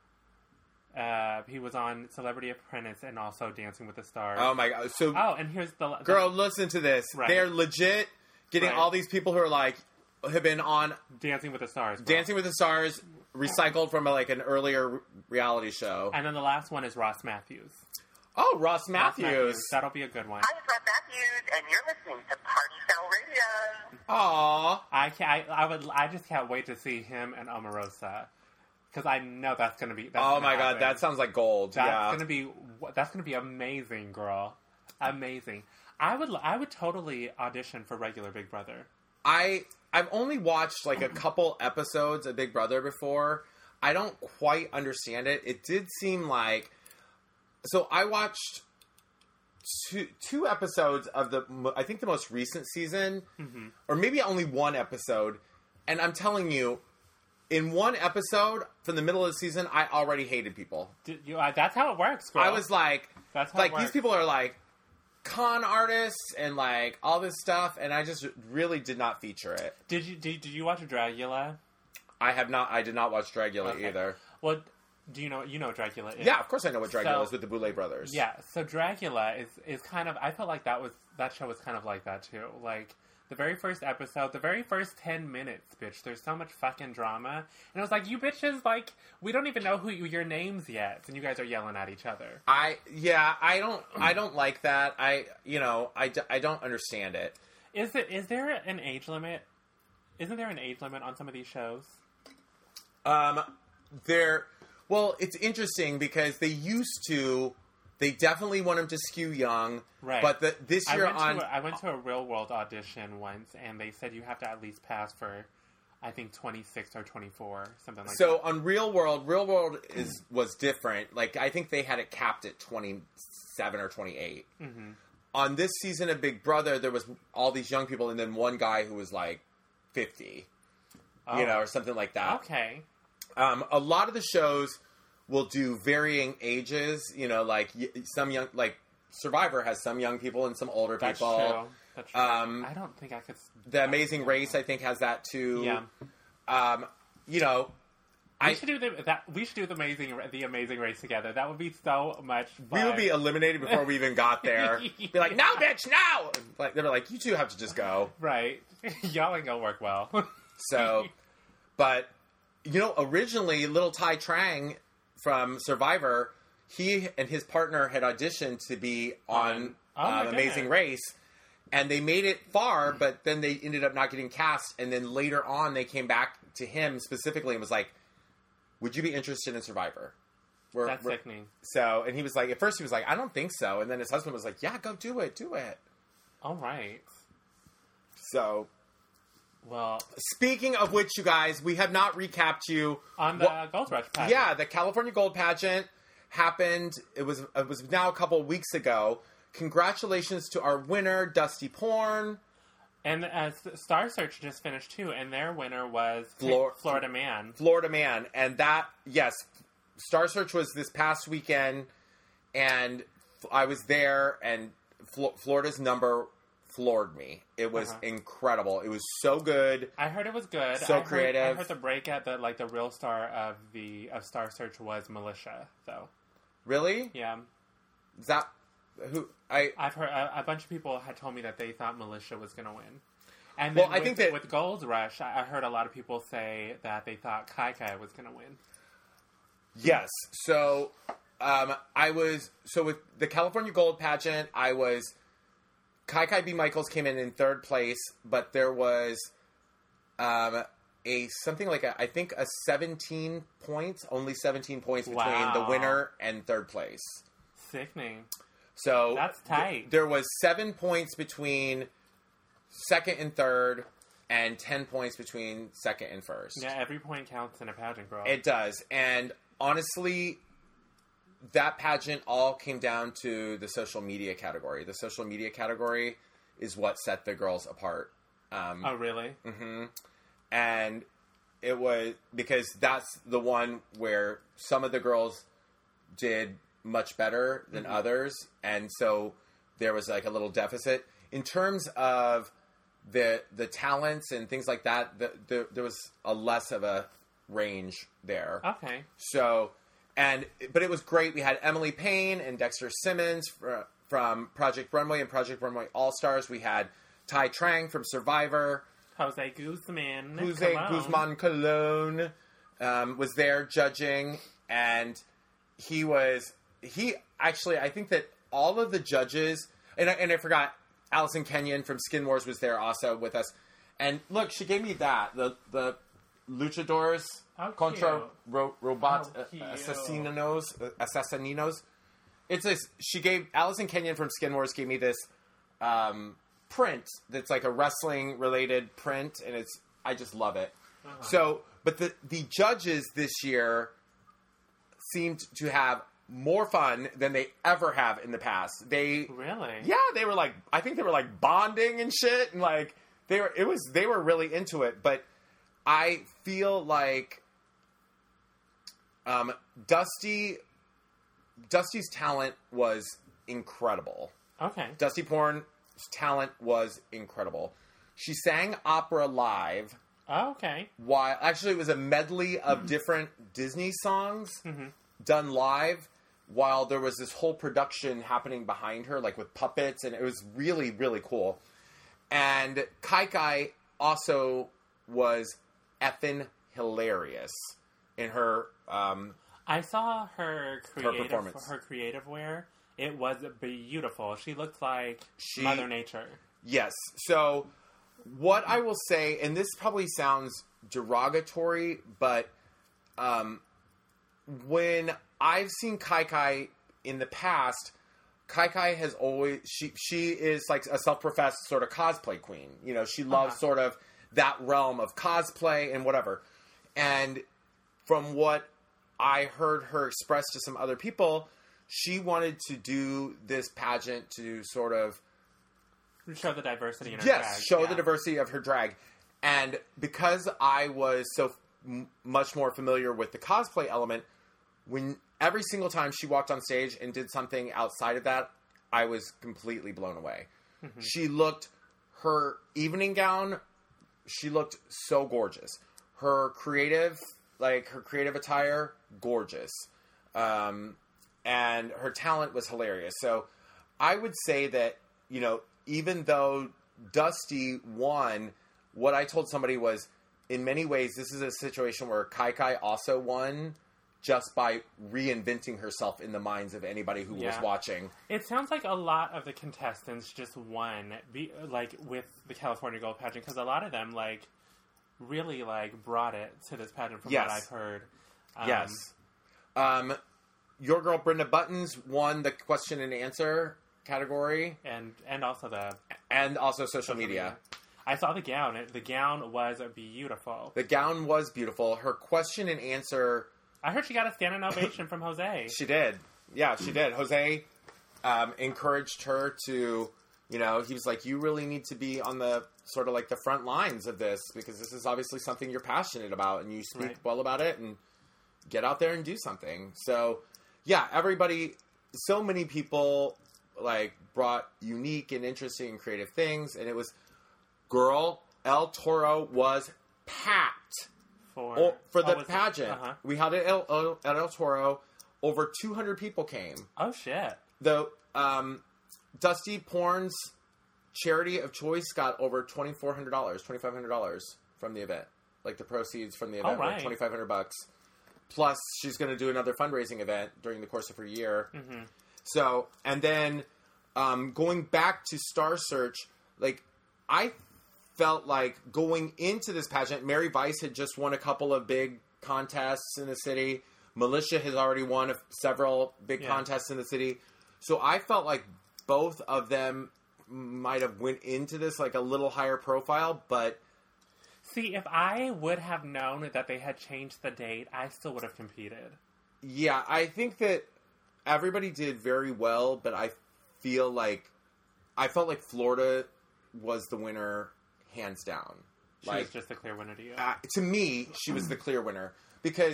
uh, he was on Celebrity Apprentice and also Dancing with the Stars. Oh my God! So, Oh, and here's the, the girl, listen to this. Right. They're legit getting Right. all these people who are like have been on Dancing with the Stars. girl. Dancing with the Stars, recycled from a, like an earlier reality show. And then the last one is Ross Matthews. Oh, Ross Ross Matthews. That'll be a good one. Hi, it's Rob Matthews, and you're listening to Party Cell Radio. Aw. I can I, I would. I just can't wait to see him and Omarosa because I know that's gonna be. That's Oh gonna my God, happen. that sounds like gold. That's yeah. gonna be. That's gonna be amazing, girl. Amazing. I would. I would totally audition for regular Big Brother. I I've only watched like a couple episodes of Big Brother before. I don't quite understand it. It did seem like so I watched two two episodes of the mo- I think the most recent season, Mm-hmm. or maybe only one episode, and I'm telling you, in one episode from the middle of the season, I already hated people. Did you, uh, that's how it works, girl. I was like, That's how like it these works. people are like con artists and like all this stuff, and I just really did not feature it. Did you? Did, did you watch Dragula? I have not. I did not watch Dragula Okay. either. Well, do you know? You know what Dragula is? Yeah, of course I know what Dragula So- is with the Boulet brothers. Yeah, so Dragula is is kind of. I felt like that was that show was kind of like that too. Like the very first episode, the very first ten minutes, bitch. There's so much fucking drama, and it was like, you bitches, like we don't even know who you, your names yet, and you guys are yelling at each other. I yeah I don't I don't like that. I you know I, d- I don't understand it. Is it? Is there an age limit? Isn't there an age limit on some of these shows? Um, they're well, it's interesting because they used to. They definitely want them to skew young, Right. But the, this I year went on to a, I went to a Real World audition once, and they said you have to at least pass for, I think twenty-six or twenty-four, something like so that. on Real World, Real World is was different. Like I think they had it capped at twenty-seven or twenty-eight. Mm-hmm. On this season of Big Brother, there was all these young people, and then one guy who was like fifty, Oh. you know, or something like that. Okay. Um, a lot of the shows will do varying ages. You know, like y- some young, like Survivor has some young people and some older That's people. true. That's true. Um, I don't think I could. The Amazing Race, I think, has that too. Yeah. Um, you know, We I should do the that. We should do the amazing the amazing race together. That would be so much fun. we would be eliminated before we even got there. Be like, no, bitch, no! Like they were like, you two have to just go. right. Y'all ain't gonna work well. So, but you know, originally, Little Ty Trang from Survivor, he and his partner had auditioned to be on Oh, my um, Amazing goodness. Race, and they made it far, but then they ended up not getting cast. And then later on, they came back to him specifically and was like, "Would you be interested in Survivor?" We're, That's we're- sickening. So, and he was like, at first he was like, "I don't think so," and then his husband was like, "Yeah, go do it, do it." All right. So, Well, speaking of which, you guys, we have not recapped you on the What- Gold Rush pageant. Yeah, the California Gold Pageant happened. It was it was now a couple weeks ago. Congratulations to our winner, Dusty Porn. And uh, Star Search just finished too, and their winner was Flor- Florida Man. Florida Man. And that, yes, Star Search was this past weekend, and I was there, and Flo- Florida's number floored me. It was Uh-huh. incredible. It was so good. I heard it was good. So I heard, I creative. heard the breakout that like the real star of the of Star Search was Militia, though. Really? Yeah. Is that who I? I've heard a, a bunch of people had told me that they thought Militia was going to win. And Well, then I with, think that- with Gold Rush, I, I heard a lot of people say that they thought Kai Kai was going to win. Yes. So, um, I was so with the California Gold pageant. I was Kai Kai B. Michaels came in in third place, but there was um, a something like a, I think a seventeen points, only seventeen points between Wow. the winner and third place. Sickening. So That's tight. There was seven points between second and third, and ten points between second and first. Yeah, every point counts in a pageant, girl. It does. And honestly, that pageant all came down to the social media category. The social media category is what set the girls apart. Um, oh, really? hmm And it was because that's the one where some of the girls did much better than Mm-hmm. others. And so there was like a little deficit. In terms of the the talents and things like that, the, the, there was a less of a range there. Okay. So, and but it was great. We had Emily Payne and Dexter Simmons fr- from Project Runway and Project Runway All Stars. We had Ty Trang from Survivor. Jose Guzman. Jose Cologne. Guzman Cologne um, was there judging, and he was he actually. I think that all of the judges, and I, and I forgot Allison Kenyon from Skin Wars was there also with us. And look, she gave me that the the Luchadores How contra cute. ro- robot How uh, cute. assassinos uh, assassininos. It's this. She gave Allison Kenyon from Skin Wars gave me this. Um, print that's like a wrestling related print, and it's I just love it. Uh-huh. So, but the the judges this year seemed to have more fun than they ever have in the past. They Really? yeah, they were like I think they were like bonding and shit, and like they were it was they were really into it. But I feel like um, Dusty Dusty's talent was incredible. Okay. Dusty Porn's talent was incredible. She sang opera live Oh, okay. while actually it was a medley of different Disney songs done live while there was this whole production happening behind her, like with puppets, and it was really, really cool. And Kai Kai also was effing hilarious in her um, I saw her creative performance. her creative wear. It was beautiful. She looked like She- Mother Nature. Yes. So, what I will say, and this probably sounds derogatory, but um, when I've seen Kai Kai in the past, Kai Kai has always she she is like a self-professed sort of cosplay queen. You know, she loves Uh-huh. sort of that realm of cosplay and whatever. And from what I heard her express to some other people, she wanted to do this pageant to sort of Show the diversity in her yes, drag. show Yeah. the diversity of her drag. And because I was so m- much more familiar with the cosplay element, when every single time she walked on stage and did something outside of that, I was completely blown away. Mm-hmm. She looked her evening gown. She looked so gorgeous. Her creative, like her creative attire, gorgeous. Um, and her talent was hilarious. So I would say that, you know, even though Dusty won, what I told somebody was, in many ways, this is a situation where Kai Kai also won just by reinventing herself in the minds of anybody who was Yeah. watching. It sounds like a lot of the contestants just won, be, like with the California Gold pageant, because a lot of them like really like brought it to this pageant from Yes. what I've heard. Um, Yes. Um, your girl Brenda Buttons won the question and answer category, and and also the and also social media. I saw the gown. It, the gown was beautiful. The gown was beautiful. Her question and answer, I heard she got a standing ovation from Jose. she did. Yeah, she did. Jose um, encouraged her to, you know, he was like, you really need to be on the sort of like the front lines of this because this is obviously something you're passionate about and you speak Right. well about it and get out there and do something. So, yeah, everybody, so many people like brought unique and interesting and creative things, and it was, girl, El Toro was packed for oh, for oh, the was it- pageant. uh-huh. We held it at El, at El Toro. over two hundred people came. Oh, shit. The um, Dusty Porn's charity of choice got over twenty-four hundred dollars, twenty-five hundred dollars from the event. Like, the proceeds from the event Oh, right. were twenty-five hundred bucks. Plus, she's going to do another fundraising event during the course of her year. Mm-hmm. So, and then um, going back to Star Search, like, I felt like going into this pageant, Mary Vice had just won a couple of big contests in the city. Militia has already won a, several big Yeah. contests in the city. So I felt like both of them might have went into this like a little higher profile, but See, if I would have known that they had changed the date, I still would have competed. yeah, I think that everybody did very well, but I feel like I felt like Florida was the winner hands down. She Like was just a clear winner to you. uh, to me, she was the clear winner because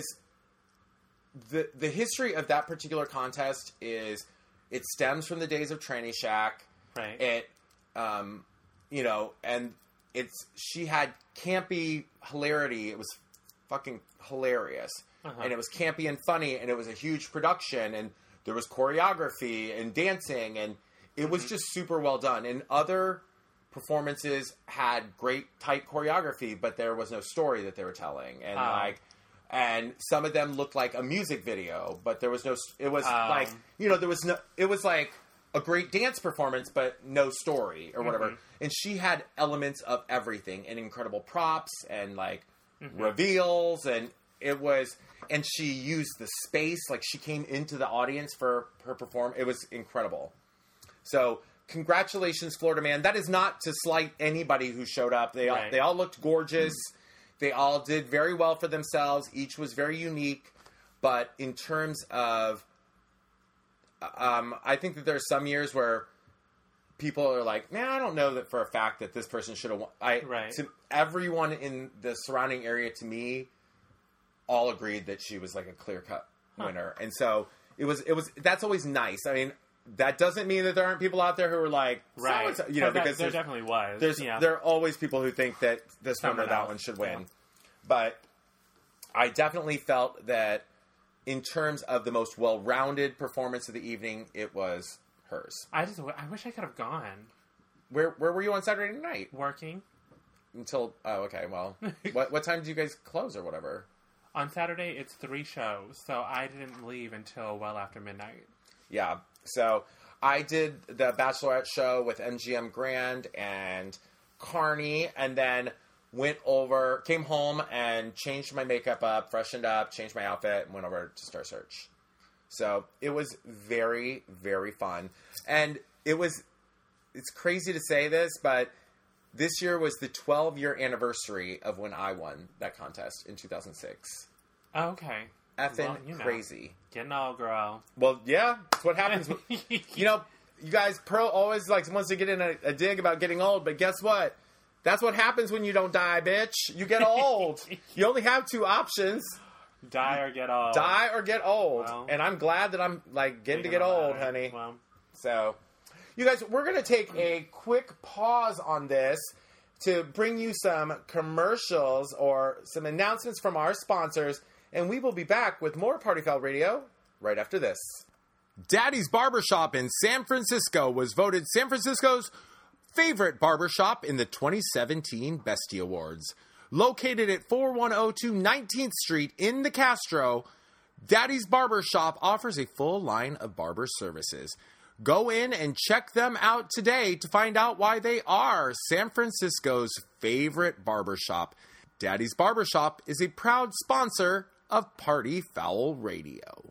the the history of that particular contest is it stems from the days of Tranny Shack. Right. It, um, you know, and it's she had campy hilarity. It was fucking hilarious, Uh-huh. and it was campy and funny, and it was a huge production, and there was choreography and dancing, and it was just super well done. And other performances had great tight choreography, but there was no story that they were telling, and Oh. like. And some of them looked like a music video, but there was no. It was Um. like you know there was no. It was like a great dance performance, but no story or whatever. Mhm. And she had elements of everything and incredible props and like Mhm. reveals, and it was. And she used the space, like she came into the audience for her perform. It was incredible. So congratulations, Florida Man. That is not to slight anybody who showed up. They all, Right. they all looked gorgeous. They all did very well for themselves. Each was very unique. But in terms of, um, I think that there are some years where people are like, man, I don't know that for a fact that this person should have won. I, Right. To everyone in the surrounding area, to me, all agreed that she was like a clear cut Huh. winner. And so it was, it was, that's always nice. I mean, that doesn't mean that there aren't people out there who are like, Right. so-and-so, you know, that- because there there's, definitely was. there's yeah. there are always people who think that this one or Someone that else. one should win. Yeah. But I definitely felt that in terms of the most well-rounded performance of the evening, it was hers. I just, I wish I could have gone. Where where were you on Saturday night? Working. Until oh okay, well, what what time did you guys close or whatever? On Saturday, it's three shows, so I didn't leave until well after midnight. Yeah. So I did the Bachelorette show with M G M Grand and Carney, and then went over, came home and changed my makeup up, freshened up, changed my outfit, and went over to Star Search. So it was very, very fun. And it was, it's crazy to say this, but this year was the twelve-year anniversary of when I won that contest in two thousand six. Oh, okay. Effing Well, you know. crazy. Getting old, girl. Well, yeah, that's what happens. With, you know, you guys, Pearl always like wants to get in a, a dig about getting old, but guess what? That's what happens when you don't die, bitch. You get old. You only have two options: Die or get old. die or get old. Well. And I'm glad that I'm like getting to Thinking get about old, it. honey. Well, So, you guys, we're going to take a quick pause on this to bring you some commercials or some announcements from our sponsors, and we will be back with more Party Foul Radio right after this. Daddy's Barbershop in San Francisco was voted San Francisco's favorite barbershop in the twenty seventeen Bestie Awards. Located at forty-one oh two nineteenth Street in the Castro, Daddy's Barbershop offers a full line of barber services. Go in and check them out today to find out why they are San Francisco's favorite barbershop. Daddy's Barbershop is a proud sponsor of Party Foul Radio.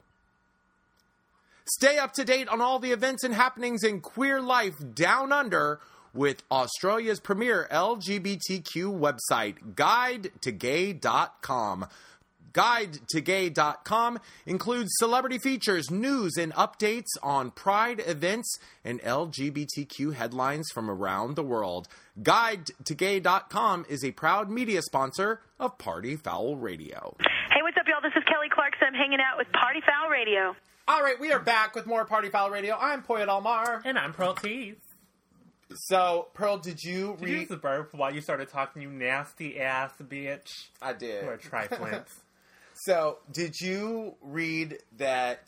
Stay up to date on all the events and happenings in queer life down under with Australia's premier L G B T Q website, guide to gay dot com. guide to gay dot com includes celebrity features, news, and updates on Pride events and L G B T Q headlines from around the world. guide to gay dot com is a proud media sponsor of Party Foul Radio. Hey, what's up, y'all? This is Kelly Clarkson. I'm hanging out with Party Foul Radio. All right, we are back with more Party Foul Radio. I'm Poya Dalmar. and I'm Pearl Tees. So, Pearl, did you Did you read? just burp while you started talking, you nasty ass bitch? I did. You are trifling. So, did you read that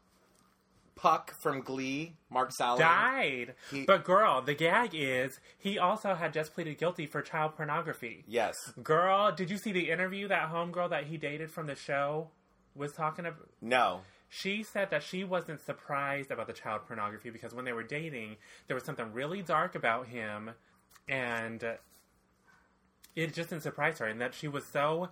Puck from Glee, Mark Salling, died? He- But girl, the gag is he also had just pleaded guilty for child pornography. Yes. Girl, did you see the interview that homegirl that he dated from the show was talking about? No. She said that she wasn't surprised about the child pornography because when they were dating, there was something really dark about him, and it just didn't surprise her, and that she was so...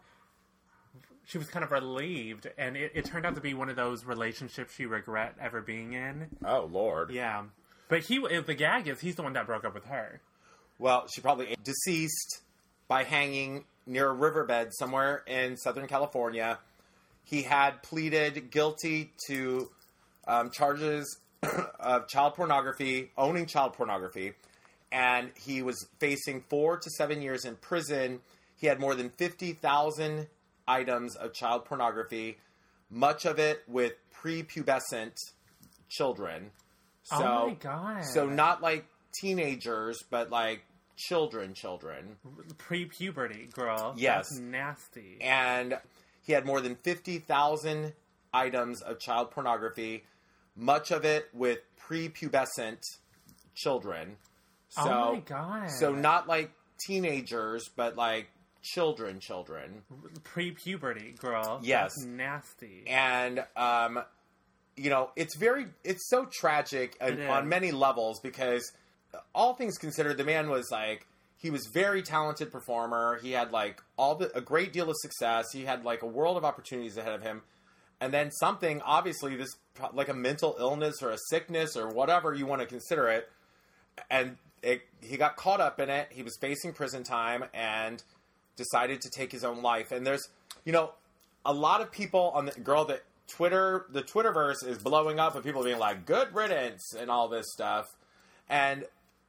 She was kind of relieved, and it, it turned out to be one of those relationships she regret ever being in. Oh, Lord. Yeah. But he, the gag is he's the one that broke up with her. Well, she probably deceased by hanging near a riverbed somewhere in Southern California. He had pleaded guilty to um, charges of child pornography, owning child pornography, and he was facing four to seven years in prison. He had more than fifty thousand items of child pornography, much of it with prepubescent children. So, oh my God. So not like teenagers, but like children, children. Pre-puberty, girl. Yes. That's nasty. And he had more than fifty thousand items of child pornography, much of it with prepubescent children. So, oh my God. So not like teenagers, but like children, children. Pre-puberty, girl. Yes. That's nasty. And, um, you know, it's very, it's so tragic on, It on is. many levels because all things considered, the man was like, he was very talented performer. He had like all the, a great deal of success. He had like a world of opportunities ahead of him. And then something, obviously this, like a mental illness or a sickness or whatever you want to consider it. And it, he got caught up in it. He was facing prison time and decided to take his own life. And there's, you know, a lot of people on the girl that Twitter, the Twitterverse is blowing up with people being like, good riddance and all this stuff. And,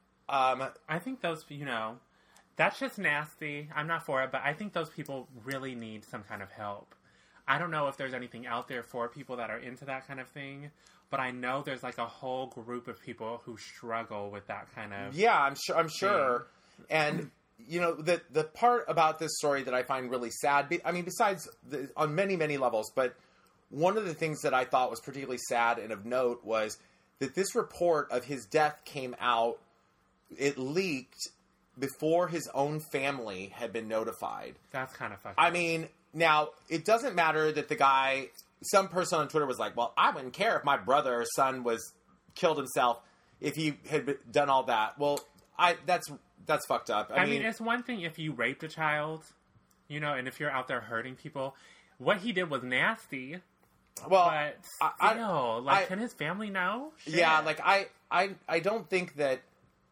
um, I think those, you know, that's just nasty. I'm not for it, but I think those people really need some kind of help. I don't know if there's anything out there for people that are into that kind of thing, but I know there's like a whole group of people who struggle with that kind of... yeah, I'm sure, I'm sure. And, you know, the the part about this story that I find really sad, be- I mean, besides the, on many, many levels, but one of the things that I thought was particularly sad and of note was that this report of his death came out, it leaked before his own family had been notified. That's kind of fucked I up. mean, now, it doesn't matter that the guy, some person on Twitter was like, well, I wouldn't care if my brother or son was killed himself if he had done all that. Well, I that's that's fucked up. I, I mean, mean, it's one thing if you raped a child, you know, and if you're out there hurting people. What he did was nasty, well, but I- I- still, like, I- can his family know? Shit. yeah, like I, I, I don't think that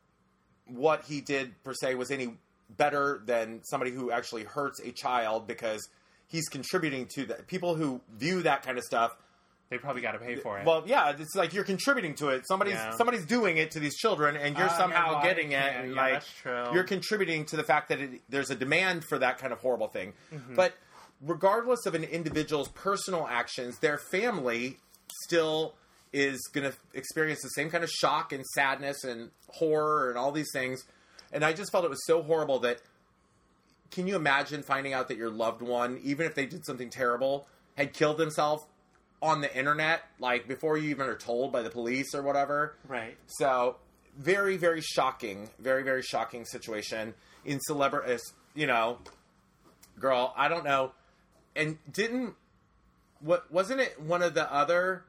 what he did per se was any better than somebody who actually hurts a child because he's contributing to that. People who view that kind of stuff, They probably got to pay for it. well, yeah, it's like you're contributing to it. Somebody's Yeah. somebody's doing it to these children, and you're Uh, somehow yeah, getting it. yeah, And yeah, like that's true. you're contributing to the fact that it, there's a demand for that kind of horrible thing. Mm-hmm. But regardless of an individual's personal actions, their family still is going to experience the same kind of shock and sadness and horror and all these things. And I just felt it was so horrible that. Can you imagine finding out that your loved one, even if they did something terrible, had killed themselves on the internet, like before you even are told by the police or whatever? right. So, very, very shocking, very, very shocking situation in celebrity, you know, girl, I don't know. And didn't, what, wasn't it one of the other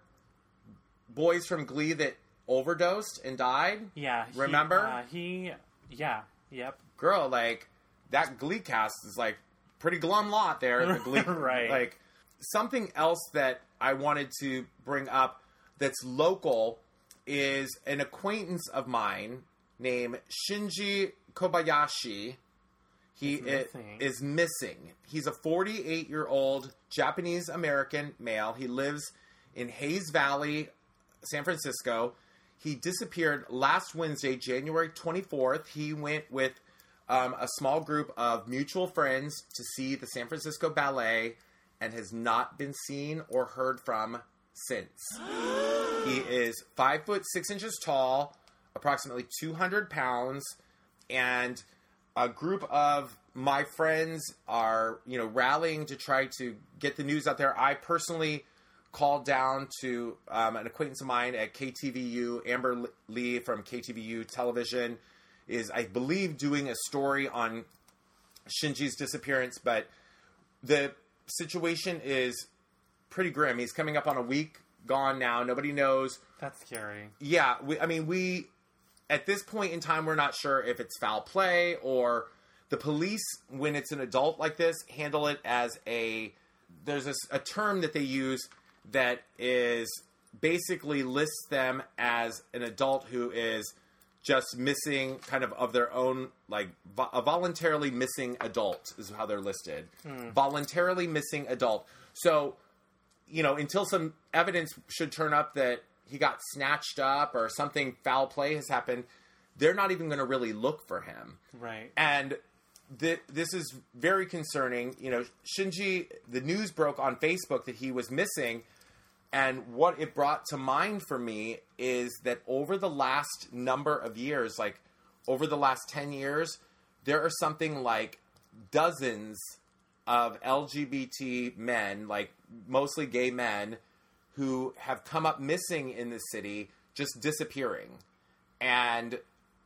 boys from Glee that overdosed and died? Yeah. He, Remember? Uh, he, yeah, yep. Girl, like, that Glee cast is like pretty glum lot there. The Glee, Right. Like something else that I wanted to bring up that's local is an acquaintance of mine named Shinji Kobayashi. He He's i- missing. is missing. He's a forty-eight-year-old Japanese American male. He lives in Hayes Valley, San Francisco. He disappeared last Wednesday, January twenty-fourth. He went with Um, a small group of mutual friends to see the San Francisco Ballet and has not been seen or heard from since. He is five foot six inches tall, approximately two hundred pounds, and a group of my friends are, you know, rallying to try to get the news out there. I personally called down to um, an acquaintance of mine at K T V U, Amber Lee from K T V U Television, is, I believe, doing a story on Shinji's disappearance, but the situation is pretty grim. He's coming up on a week gone now. Nobody knows. That's scary. Yeah, we, I mean, we, at this point in time, we're not sure if it's foul play or the police, when it's an adult like this, handle it as a, there's a, a term that they use that is basically lists them as an adult who is just missing kind of of their own, like, vo- a voluntarily missing adult is how they're listed. Mm. Voluntarily missing adult. So, you know, until some evidence should turn up that he got snatched up or something foul play has happened, they're not even going to really look for him. Right. And th- this is very concerning. You know, Shinji, the news broke on Facebook that he was missing. And what it brought to mind for me is that over the last number of years, like over the last ten years, there are something like dozens of L G B T men, like mostly gay men, who have come up missing in the city, just disappearing. And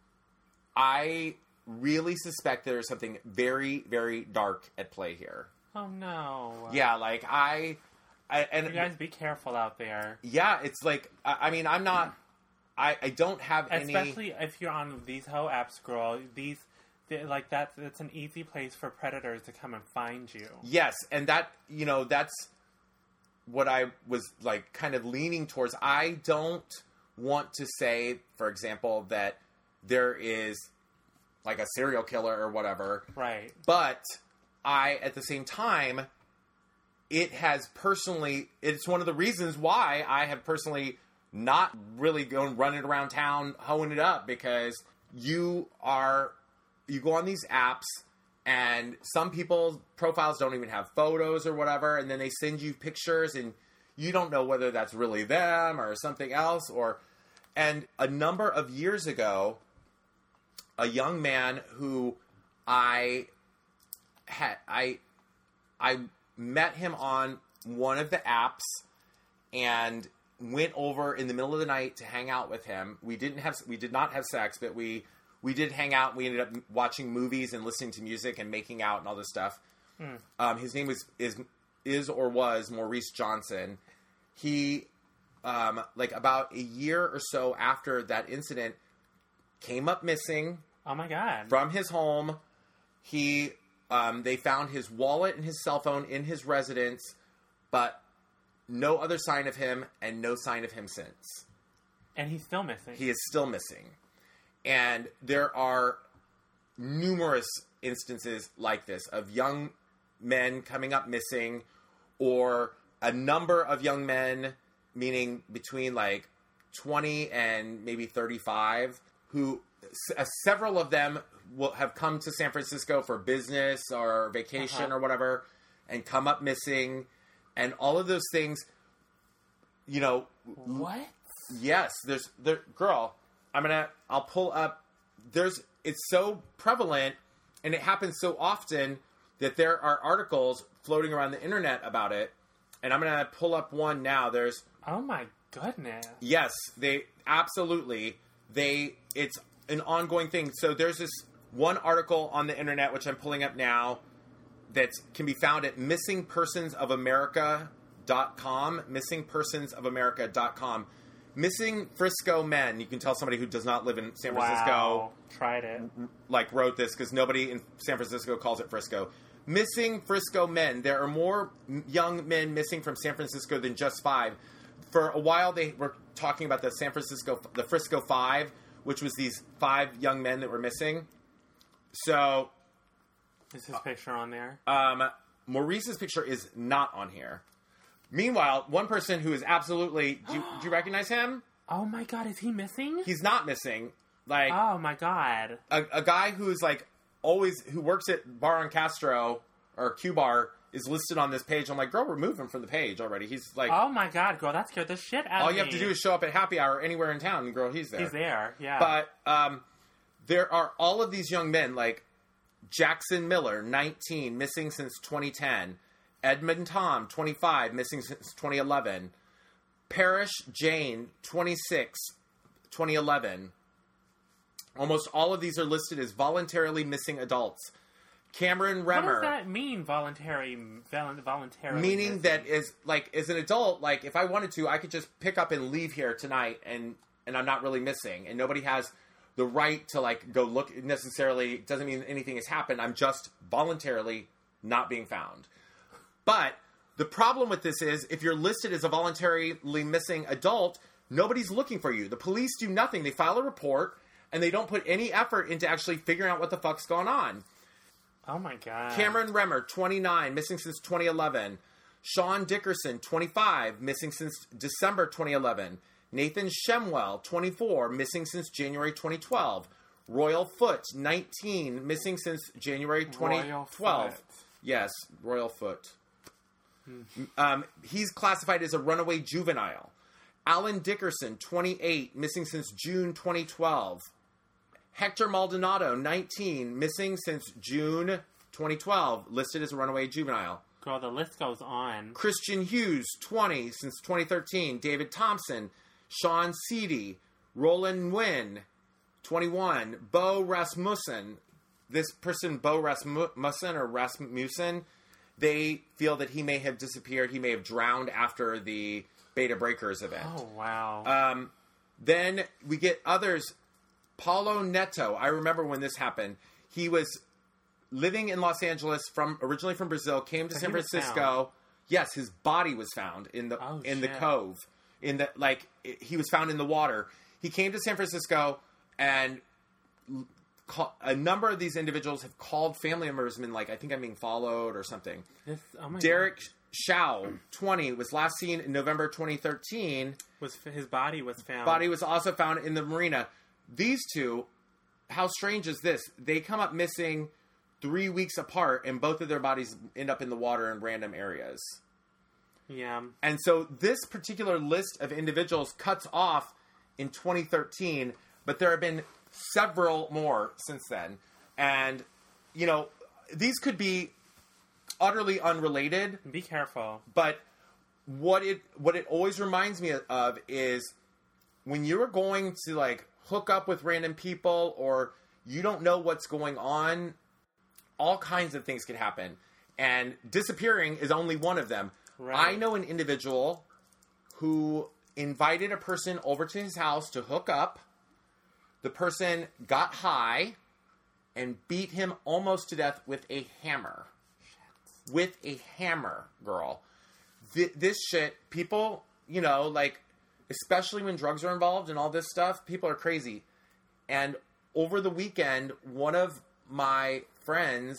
I really suspect there's something very, very dark at play here. Oh, no. Yeah, like I... I, and you guys be careful out there. Yeah, it's like, I, I mean, I'm not, I, I don't have Especially any... Especially if you're on these hoe apps, girl. These, like, that's, it's an easy place for predators to come and find you. Yes, and that, you know, that's what I was, like, kind of leaning towards. I don't want to say, for example, that there is, like, a serial killer or whatever. Right. But I, at the same time... It has personally, it's one of the reasons why I have personally not really gone running around town hoeing it up, because you are, you go on these apps and some people's profiles don't even have photos or whatever, and then they send you pictures and you don't know whether that's really them or something else. Or, and a number of years ago, a young man who I had, I, I, met him on one of the apps and went over in the middle of the night to hang out with him. We didn't have, we did not have sex, but we, we did hang out. We ended up watching movies and listening to music and making out and all this stuff. Mm. Um, his name was, is, is or was Maurice Johnson. He, um, like about a year or so after that incident, came up missing. Oh my God. From his home. He, Um, they found his wallet and his cell phone in his residence, but no other sign of him and no sign of him since. And he's still missing. He is still missing. And there are numerous instances like this of young men coming up missing, or a number of young men, meaning between like twenty and maybe thirty-five, who uh, several of them will have come to San Francisco for business or vacation uh-huh. or whatever, and come up missing, and all of those things, you know. What? Yes, there's, there, girl, I'm gonna, I'll pull up, there's, it's so prevalent, and it happens so often that there are articles floating around the internet about it, and I'm gonna pull up one now. There's... Oh my goodness. Yes, they, absolutely, they, it's an ongoing thing. So there's this one article on the internet, which I'm pulling up now, that can be found at missing persons of america dot com, missing persons of america dot com. Missing Frisco men. You can tell somebody who does not live in San Francisco. Wow. Tried it. Like, wrote this, because nobody in San Francisco calls it Frisco. Missing Frisco men. There are more young men missing from San Francisco than just five. For a while, they were talking about the San Francisco, the Frisco Five, which was these five young men that were missing. So, is his picture on there? Um, Maurice's picture is not on here. Meanwhile, one person who is absolutely, do you, do you recognize him? Oh my God, is he missing? He's not missing. Like, oh my God, a, a guy who's like always who works at Bar on Castro or Q Bar is listed on this page. I'm like, girl, remove him from the page already. He's like, oh my God, girl, that scared the shit out of me. All you have to do is show up at happy hour anywhere in town, and girl, he's there. He's there, yeah. But um, there are all of these young men, like, Jackson Miller, nineteen, missing since twenty ten. Edmund Tom, twenty-five, missing since twenty eleven. Parrish Jane, twenty-six, twenty eleven. Almost all of these are listed as voluntarily missing adults. Cameron Remmer. What does that mean, voluntary, vol- voluntarily Meaning missing? that is like as an adult, like if I wanted to, I could just pick up and leave here tonight, and and I'm not really missing, and nobody has the right to like go look. Necessarily doesn't mean anything has happened. I'm just voluntarily not being found. But the problem with this is if you're listed as a voluntarily missing adult, nobody's looking for you. The police do nothing. They file a report, and they don't put any effort into actually figuring out what the fuck's going on. Oh my god. Cameron Remmer, twenty-nine, missing since twenty eleven. Sean Dickerson, twenty-five, missing since December twenty eleven. Nathan Shemwell, twenty-four, missing since January twenty twelve. Royal Foot, nineteen, missing since January twenty twelve. Royal Foot. Yes, Royal Foot. Um, he's classified as a runaway juvenile. Alan Dickerson, twenty-eight, missing since June twenty twelve. Hector Maldonado, nineteen, missing since June twenty twelve, listed as a runaway juvenile. Girl, the list goes on. Christian Hughes, twenty, since twenty thirteen. David Thompson, Sean Seedy, Roland Nguyen, twenty-one. Bo Rasmussen, this person, Bo Rasmussen or Rasmussen, they feel that he may have disappeared. He may have drowned after the Beta Breakers event. Oh, wow. Um, then we get others. Paulo Neto. I remember when this happened. He was living in Los Angeles from originally from Brazil. Came to So San he was Francisco. found. Yes, his body was found in the Oh, in the shit. cove. In the like, it, he was found in the water. He came to San Francisco, and l- call, a number of these individuals have called family members and been like, "I think I'm being followed" or something. This, oh my Derek god. Shao, twenty, was last seen in November twenty thirteen. Was, his body was found. Body was also found in the marina. These two, how strange is this? They come up missing three weeks apart, and both of their bodies end up in the water in random areas. Yeah. And so this particular list of individuals cuts off in twenty thirteen, but there have been several more since then. And, you know, these could be utterly unrelated, Be careful. but what it what it always reminds me of is when you're going to like hook up with random people or you don't know what's going on, all kinds of things can happen. And disappearing is only one of them. Right. I know an individual who invited a person over to his house to hook up. The person got high and beat him almost to death with a hammer. With a hammer, girl. Th- this shit, people, you know, like, especially when drugs are involved and all this stuff, people are crazy. And over the weekend, one of my friends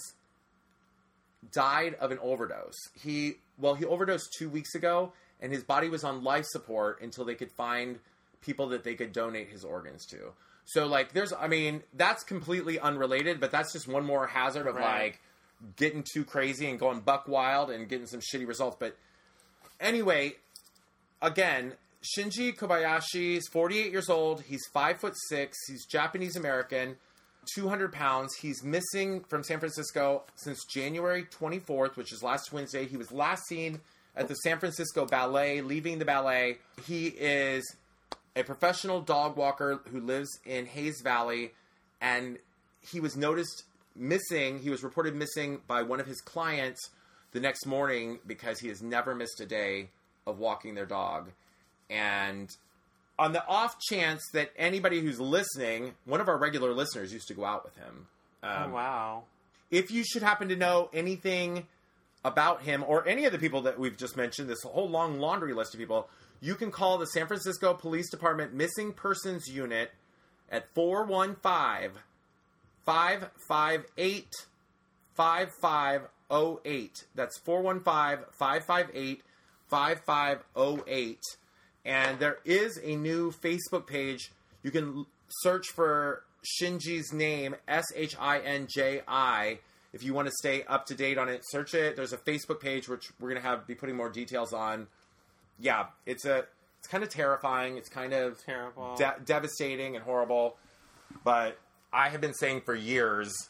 died of an overdose. He, well, he overdosed two weeks ago, and his body was on life support until they could find people that they could donate his organs to. So, like, there's, I mean, that's completely unrelated, but that's just one more hazard of, Right. like, getting too crazy and going buck wild and getting some shitty results. But anyway, again, Shinji Kobayashi is forty-eight years old. He's five foot six. He's Japanese American, two hundred pounds. He's missing from San Francisco since January twenty-fourth, which is last Wednesday. He was last seen at the San Francisco Ballet, leaving the ballet. He is a professional dog walker who lives in Hayes Valley, and he was noticed missing. He was reported missing by one of his clients the next morning because he has never missed a day of walking their dog. And on the off chance that anybody who's listening, one of our regular listeners used to go out with him. Um, Oh, wow. If you should happen to know anything about him or any of the people that we've just mentioned, this whole long laundry list of people, you can call the San Francisco Police Department Missing Persons Unit at four one five, five five eight, five five zero eight. That's four one five, five five eight, five five zero eight. And there is a new Facebook page. You can search for Shinji's name, S H I N J I. If you want to stay up to date on it, search it. There's a Facebook page which we're going to have be putting more details on. Yeah, it's a it's kind of terrifying. It's kind of Terrible. de- devastating and horrible. But I have been saying for years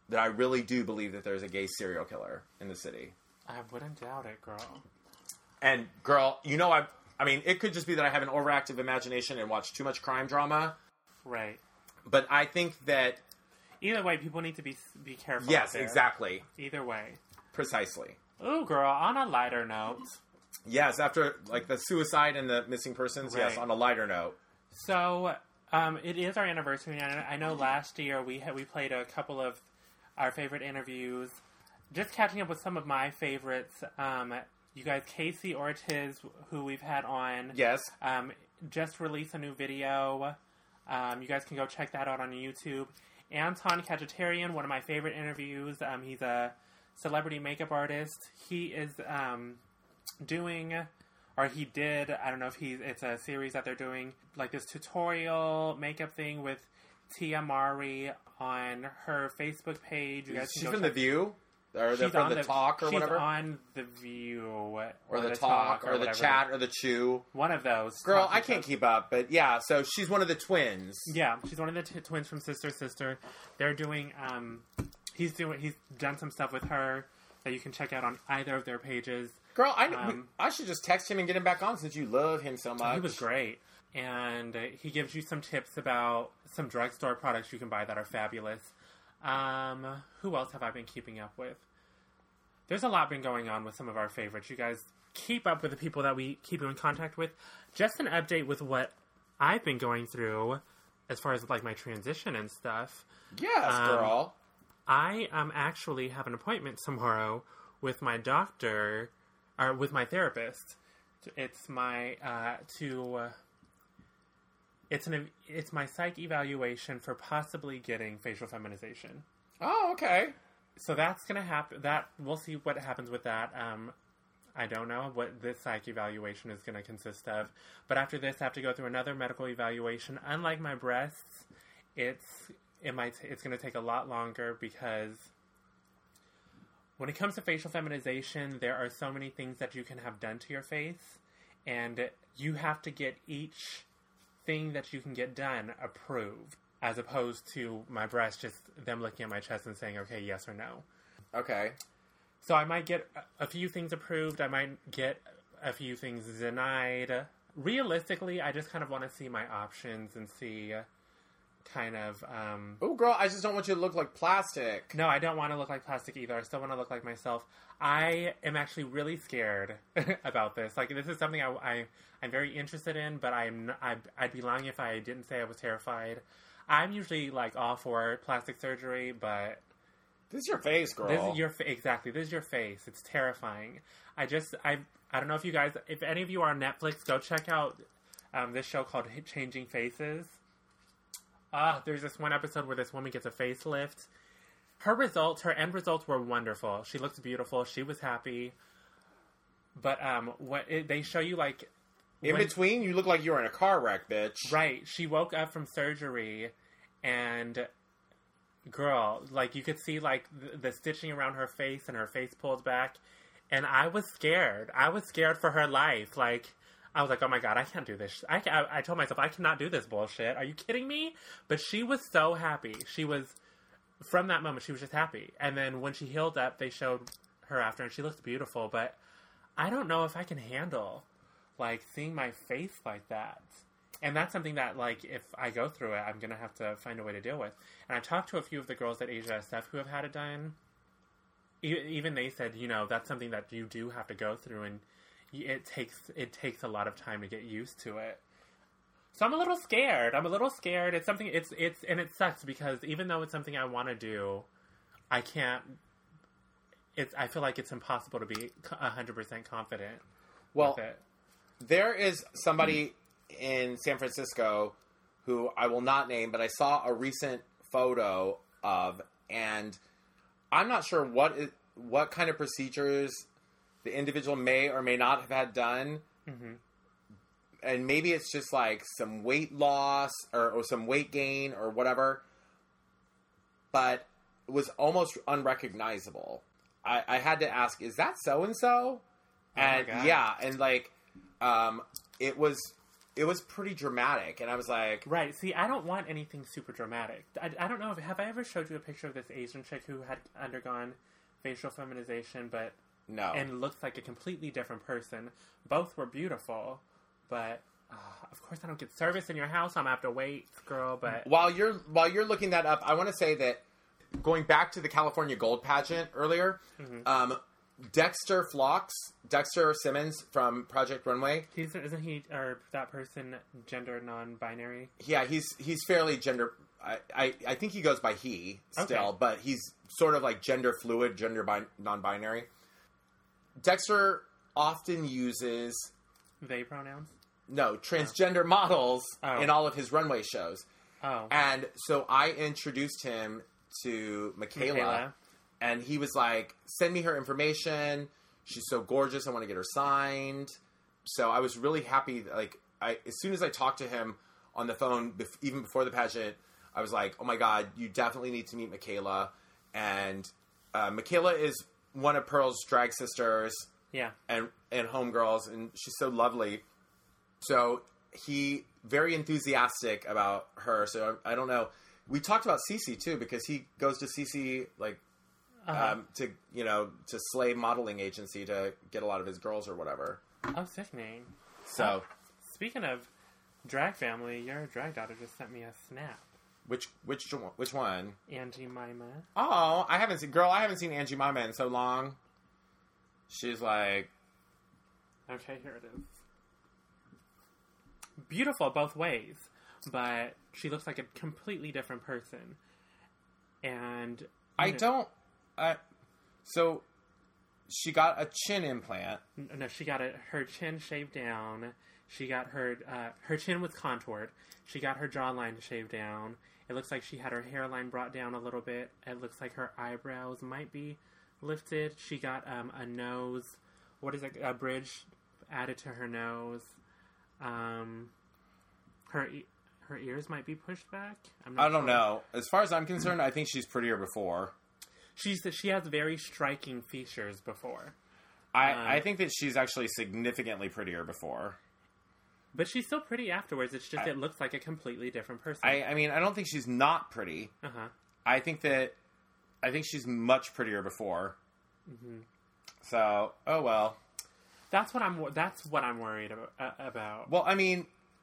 that I really do believe that there's a gay serial killer in the city. I wouldn't doubt it, girl. And, girl, you know, I I mean, it could just be that I have an overactive imagination and watch too much crime drama. Right. But I think that... Either way, people need to be be careful. Yes, exactly. Either way. Precisely. Ooh, girl, on a lighter note. Yes, after, like, the suicide and the missing persons, Right. yes, on a lighter note. So, um, it is our anniversary, and I know last year we had, we played a couple of our favorite interviews. Just catching up with some of my favorites. Um, you guys, Casey Ortiz, who we've had on, Yes. um, just released a new video. Um, you guys can go check that out on YouTube. Anton Khagatarian, one of my favorite interviews. Um, he's a celebrity makeup artist. He is um, doing, or he did, I don't know if he's, it's a series that they're doing, like this tutorial makeup thing with Tia Mowry on her Facebook page. You guys can She's go from check- The View? Or they're She's from on the, Talk or she's whatever? on The View. Or, or the, Talk, or, the whatever. Chat, or the Chew. One of those. Girl, talking I can't shows. keep up, but yeah, so she's one of the twins. Yeah, she's one of the t- twins from Sister Sister. They're doing, um, he's doing, he's done some stuff with her that you can check out on either of their pages. Girl, I, Um, I should just text him and get him back on since you love him so much. He was great. And uh, he gives you some tips about some drugstore products you can buy that are fabulous. Um, who else have I been keeping up with? There's a lot been going on with some of our favorites. You guys keep up with the people that we keep you in contact with. Just an update with what I've been going through as far as like my transition and stuff. Yes, Um, girl. I um actually have an appointment tomorrow with my doctor, or with my therapist. It's my uh, to. Uh, it's an it's my psych evaluation for possibly getting facial feminization. Oh, okay. So that's gonna happen. That we'll see what happens with that. Um, I don't know what this psych evaluation is gonna consist of. But after this, I have to go through another medical evaluation. Unlike my breasts, it's it might it's gonna take a lot longer because when it comes to facial feminization, there are so many things that you can have done to your face, and you have to get each thing that you can get done approved. As opposed to my breast, just them looking at my chest and saying, okay, yes or no. Okay. So I might get a few things approved. I might get a few things denied. Realistically, I just kind of want to see my options and see kind of... Um, Oh, girl, I just don't want you to look like plastic. no, I don't want to look like plastic either. I still want to look like myself. I am actually really scared about this. Like, this is something I, I, I'm very interested in, but I'm, I, I'd be lying if I didn't say I was terrified. I'm usually, like, all for plastic surgery, but... This is your face, girl. This is your fa- exactly. This is your face. It's terrifying. I just I I don't know if you guys, if any of you are on Netflix, go check out um, this show called Changing Faces. Ah, uh, there's this one episode where this woman gets a facelift. Her results, her end results were wonderful. She looks beautiful. She was happy. But um, what it, they show you like in when, between, you look like you were in a car wreck, bitch. Right. She woke up from surgery and. Girl, like, you could see, like, the, the stitching around her face and her face pulled back, and I was scared. I was scared for her life. Like, I was like, oh my god, I can't do this. I, I, I told myself, I cannot do this bullshit. Are you kidding me? But she was so happy. She was, from that moment, she was just happy. And then when she healed up, they showed her after, and she looked beautiful, but I don't know if I can handle, like, seeing my face like that. And that's something that, like, if I go through it, I'm going to have to find a way to deal with. And I talked to a few of the girls at Asia S F who have had it done. E- even they said, you know, that's something that you do have to go through, and it takes it takes a lot of time to get used to it. So I'm a little scared. I'm a little scared. It's something, it's, it's, and it sucks because even though it's something I want to do, I can't, it's, I feel like it's impossible to be one hundred percent confident well, with it. There is somebody in San Francisco who I will not name, but I saw a recent photo of, and I'm not sure what it, what kind of procedures the individual may or may not have had done. Mm-hmm. And maybe it's just like some weight loss or, or some weight gain or whatever, but it was almost unrecognizable. I, I had to ask, is that so-and-so? Oh my And God. yeah, and like, um, it was, it was pretty dramatic, and I was like, Right. See, I don't want anything super dramatic. I, I don't know. If, have I ever showed you a picture of this Asian chick who had undergone facial feminization, but no. and looks like a completely different person? Both were beautiful, but uh, of course I don't get service in your house. I'm gonna have to wait, girl. But While you're while you're looking that up, I want to say that going back to the California Gold pageant earlier, Mm-hmm. um, Dexter Phlox, Dexter Simmons from Project Runway. he's, isn't he or that person gender non-binary? Yeah, he's he's fairly gender. I, I, I think he goes by he still, Okay. but he's sort of like gender fluid, gender bi- non-binary. Dexter often uses They pronouns. no transgender models Oh. in all of his runway shows. Oh, And so I introduced him to Michaela, Michaela. and he was like, send me her information. She's so gorgeous. I want to get her signed. So I was really happy. Like, I, as soon as I talked to him on the phone, bef- even before the pageant, I was like, oh my God, you definitely need to meet Michaela. And uh, Michaela is one of Pearl's drag sisters yeah. and, and homegirls, and she's so lovely. So he very enthusiastic about her. So I, I don't know. We talked about Cece too, because he goes to Cece like Uh-huh. um, to you know to Slave Modeling Agency to get a lot of his girls or whatever. Oh, sickening. So Speaking of drag family, your drag daughter just sent me a snap. which which one- which one? Angie Mima. Oh, I haven't seen girl. I haven't seen Angie Mima in so long. She's like, Okay, here it is. Beautiful both ways, but she looks like a completely different person. And I you know- don't. I so she got a chin implant. No, she got a, her chin shaved down. She got her uh, her chin was contoured. She got her jawline shaved down. It looks like she had her hairline brought down a little bit. It looks like her eyebrows might be lifted. She got um, a nose. What is it? A bridge added to her nose. Um, her e- her ears might be pushed back. I'm not I don't sure. know. As far as I'm concerned, I think she's prettier before. She's she has very striking features before. I, Um, I think that she's actually significantly prettier before. But she's still pretty afterwards. It's just I- it looks like a completely different person. I, I mean, I don't think she's not pretty. uh huh. I think that I think she's much prettier before. Mm-hmm. So, oh well. That's what I'm. wor- That's what I'm worried about. Uh, about. Well, I mean,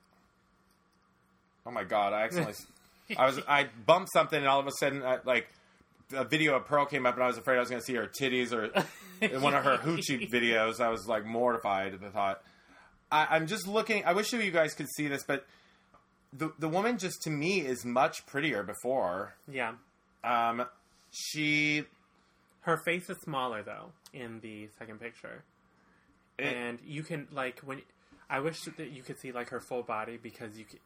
oh my god! I accidentally, I was, I bumped something, and all of a sudden, I, like, a video of Pearl came up, and I was afraid I was going to see her titties or in one of her hoochie videos. I was like mortified at the thought. I, I'm just looking. I wish you guys could see this, but the the woman just to me is much prettier before. Yeah, Um, she her face is smaller though in the second picture, it, and you can like when. I wish that you could see like her full body because you could.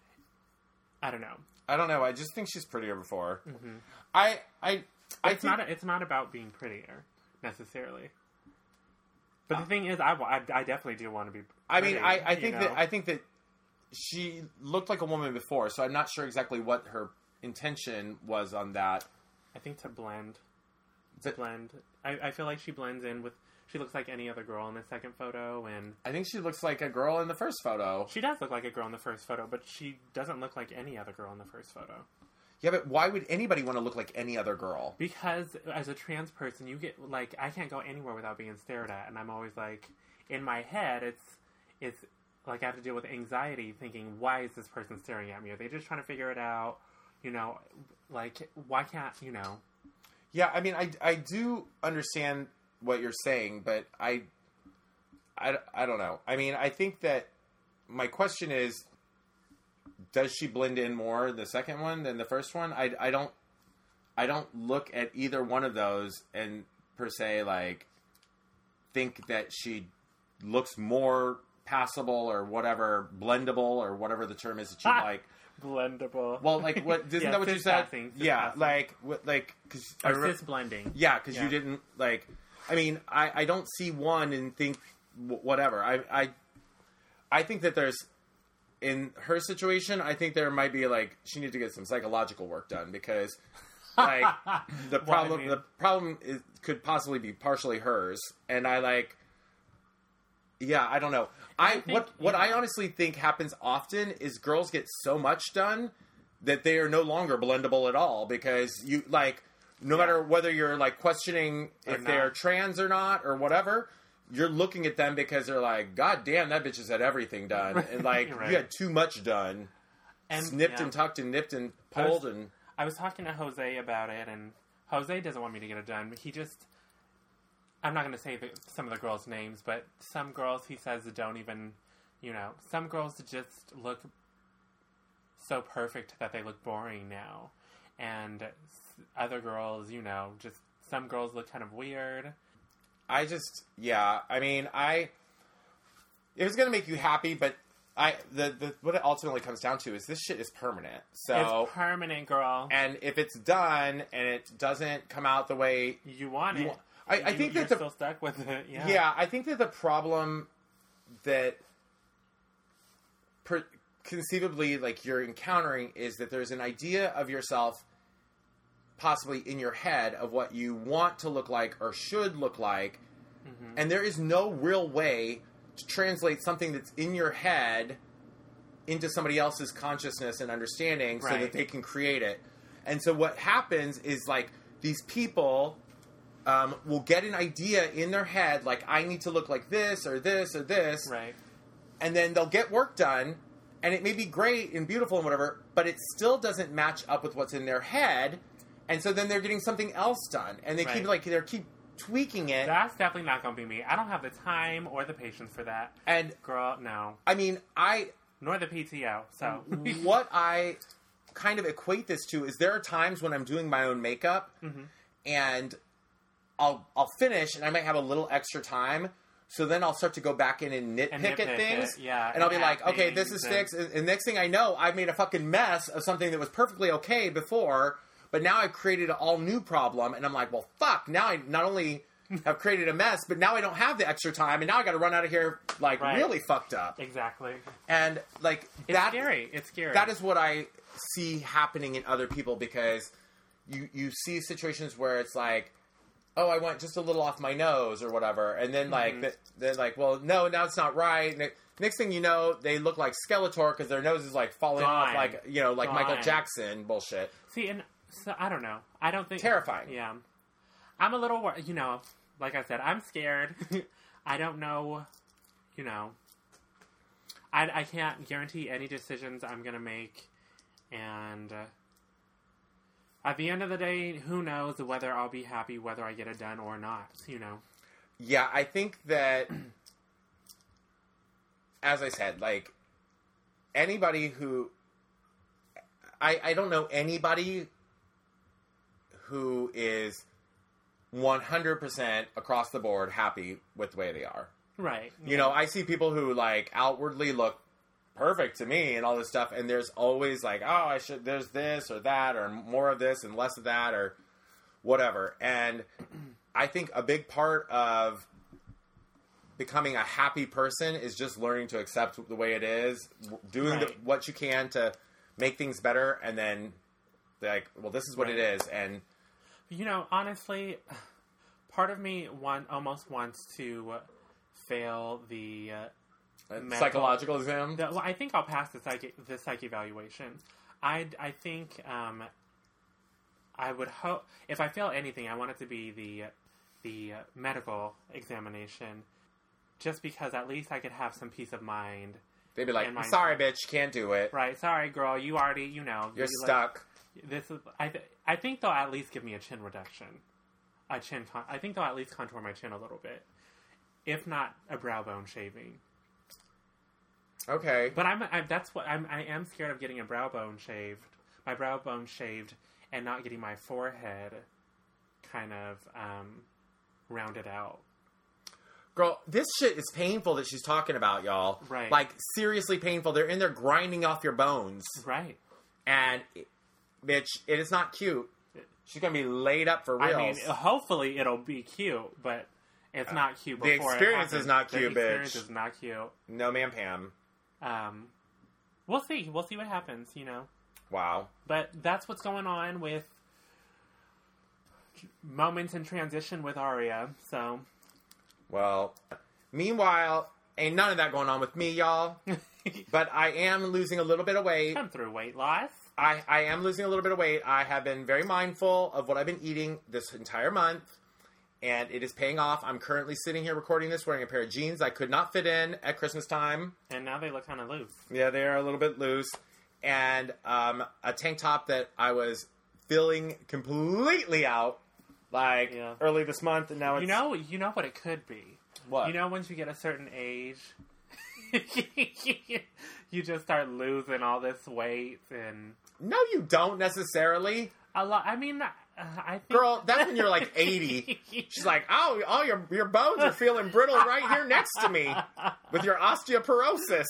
I don't know. I don't know. I just think she's prettier before. Mm-hmm. I I I It's think, not. It's not about being prettier necessarily. But the thing is, I, wa- I, I definitely do want to be. I mean, pretty, I, I you think know? that I think that she looked like a woman before, so I'm not sure exactly what her intention was on that. I think to blend, to But- blend. I, I feel like she blends in with. She looks like any other girl in the second photo, and I think she looks like a girl in the first photo. she does look like a girl in the first photo, but she doesn't look like any other girl in the first photo. Yeah, but why would anybody want to look like any other girl? Because as a trans person, you get like I can't go anywhere without being stared at, and I'm always like, in my head, it's it's like I have to deal with anxiety, thinking, why is this person staring at me? Are they just trying to figure it out? You know, like why can't you know? Yeah, I mean, I, I do understand what you're saying, but I, I, I don't know. I mean, I think that my question is, does she blend in more the second one than the first one? I, I don't I don't look at either one of those and per se like think that she looks more passable or whatever, blendable or whatever the term is that you Ah! like. Blendable. Well, like what? Isn't Yeah, that what you cis said? passing, cis yeah, passing. like what? Like because or cis blending. yeah, because Yeah. you didn't like. I mean, I, I don't see one and think w- whatever. I, I I think that there's in her situation. I think there might be like she needs to get some psychological work done because like the problem mean- the problem is, could possibly be partially hers, and I like Yeah, I don't know. I, I think, what what yeah. I honestly think happens often is girls get so much done that they are no longer blendable at all, because you like no matter whether you're like questioning Or if they're not. trans or not or whatever, you're looking at them because they're like, God damn, that bitch has had everything done, and like Right. you had too much done, And, snipped yeah. and tucked and nipped and I was- pulled and I was talking to Jose about it, and Jose doesn't want me to get it done. He just, I'm not going to say the, some of the girls' names, but some girls, he says, don't even, you know, some girls just look so perfect that they look boring now. And s- other girls, you know, just, some girls look kind of weird. I just, yeah, I mean, I, it was going to make you happy, but I, the, the, what it ultimately comes down to is this shit is permanent. So, It's permanent, girl. and if it's done and it doesn't come out the way, You want You it. want- I- I You- think that you're the- still stuck with it. Yeah. yeah, I think that the problem that per, conceivably, like, you're encountering is that there's an idea of yourself possibly in your head of what you want to look like or should look like, Mm-hmm. and there is no real way to translate something that's in your head into somebody else's consciousness and understanding so Right. that they can create it. And so what happens is, like, these people um, will get an idea in their head, like, I need to look like this or this or this, Right. and then they'll get work done, and it may be great and beautiful and whatever, but it still doesn't match up with what's in their head, and so then they're getting something else done, and they Right. keep, like, they're keep tweaking it. That's definitely not going to be me. I don't have the time or the patience for that. And, Girl, no. I mean, I... Nor the P T O, so. what I kind of equate this to is there are times when I'm doing my own makeup Mm-hmm. and I'll I'll finish and I might have a little extra time, so then I'll start to go back in and nitpick, And nitpick at things, it, yeah, and I'll be and like, add okay, this things is and- fixed, and, and next thing I know, I've made a fucking mess of something that was perfectly okay before, but now I've created an all new problem, and I'm like, well, fuck, now I not only have created a mess, but now I don't have the extra time, and now I got to run out of here like Right. really fucked up, Exactly. and like It's that. scary. It's scary. That is what I see happening in other people, because you you see situations where it's like, oh, I went just a little off my nose or whatever, and then like Mhm. th- they're like, well, no, now it's not right. And it- next thing you know, they look like Skeletor because their nose is like falling off, Gone. like you know, like Michael Gone. Jackson bullshit. See, and so, I don't know. I don't think. Terrifying. Yeah. I'm a little, wor- you know, like I said, I'm scared. I don't know, you know. I, I can't guarantee any decisions I'm going to make. And uh, at the end of the day, who knows whether I'll be happy whether I get it done or not, you know. Yeah, I think that, as I said, like anybody who, I I don't know anybody who is one hundred percent across the board happy with the way they are. Right. You know, I see people who like outwardly look perfect to me and all this stuff, and there's always like, oh, I should, there's this or that or more of this and less of that or whatever. And I think a big part of becoming a happy person is just learning to accept the way it is, doing the, Right. what you can to make things better, and then like, well, this is what Right. it is, and You know, honestly, part of me want, almost wants to fail the... Uh, medical- psychological exam. The, well, I think I'll pass the psych the psych evaluation. I I think um, I would hope if I fail anything, I want it to be the the uh, medical examination, just because at least I could have some peace of mind. They'd be like, and my- sorry, bitch, can't do it. Right? Sorry, girl, you already you know You're you, like, stuck. this is I th- I think they'll at least give me a chin reduction, a chin. Con- I think they'll at least contour my chin a little bit, if not a brow bone shaving. Okay. But I'm, I'm that's what I'm I am scared of getting a brow bone shaved, my brow bone shaved, and not getting my forehead kind of um, rounded out. Girl, this shit is painful that she's talking about, y'all. Right. Like, seriously painful. They're in there grinding off your bones. Right. And, it- bitch, it is not cute. She's going to be laid up for real. I mean, hopefully it'll be cute, but it's not cute. the Before it experience is happens. not cute, The experience bitch. is not cute. No, ma'am, Pam. Um, we'll see. We'll see what happens. You know. Wow. But that's what's going on with moments in transition with Aria. So Well, meanwhile, Ain't none of that going on with me, y'all. But I am losing a little bit of weight. Come through weight loss. I, I am losing a little bit of weight. I have been very mindful of what I've been eating this entire month, and it is paying off. I'm currently sitting here recording this wearing a pair of jeans I could not fit in at Christmas time. And now they look kind of loose. Yeah, they are a little bit loose. And um, a tank top that I was filling completely out, like, Yeah. early this month, and now it's... You know, you know what it could be. What? You know, once you get a certain age, you just start losing all this weight and No, you don't necessarily. a lot. I mean, uh, I think Girl, that's when you're like eighty. She's like, oh, all your your bones are feeling brittle right here next to me with your osteoporosis.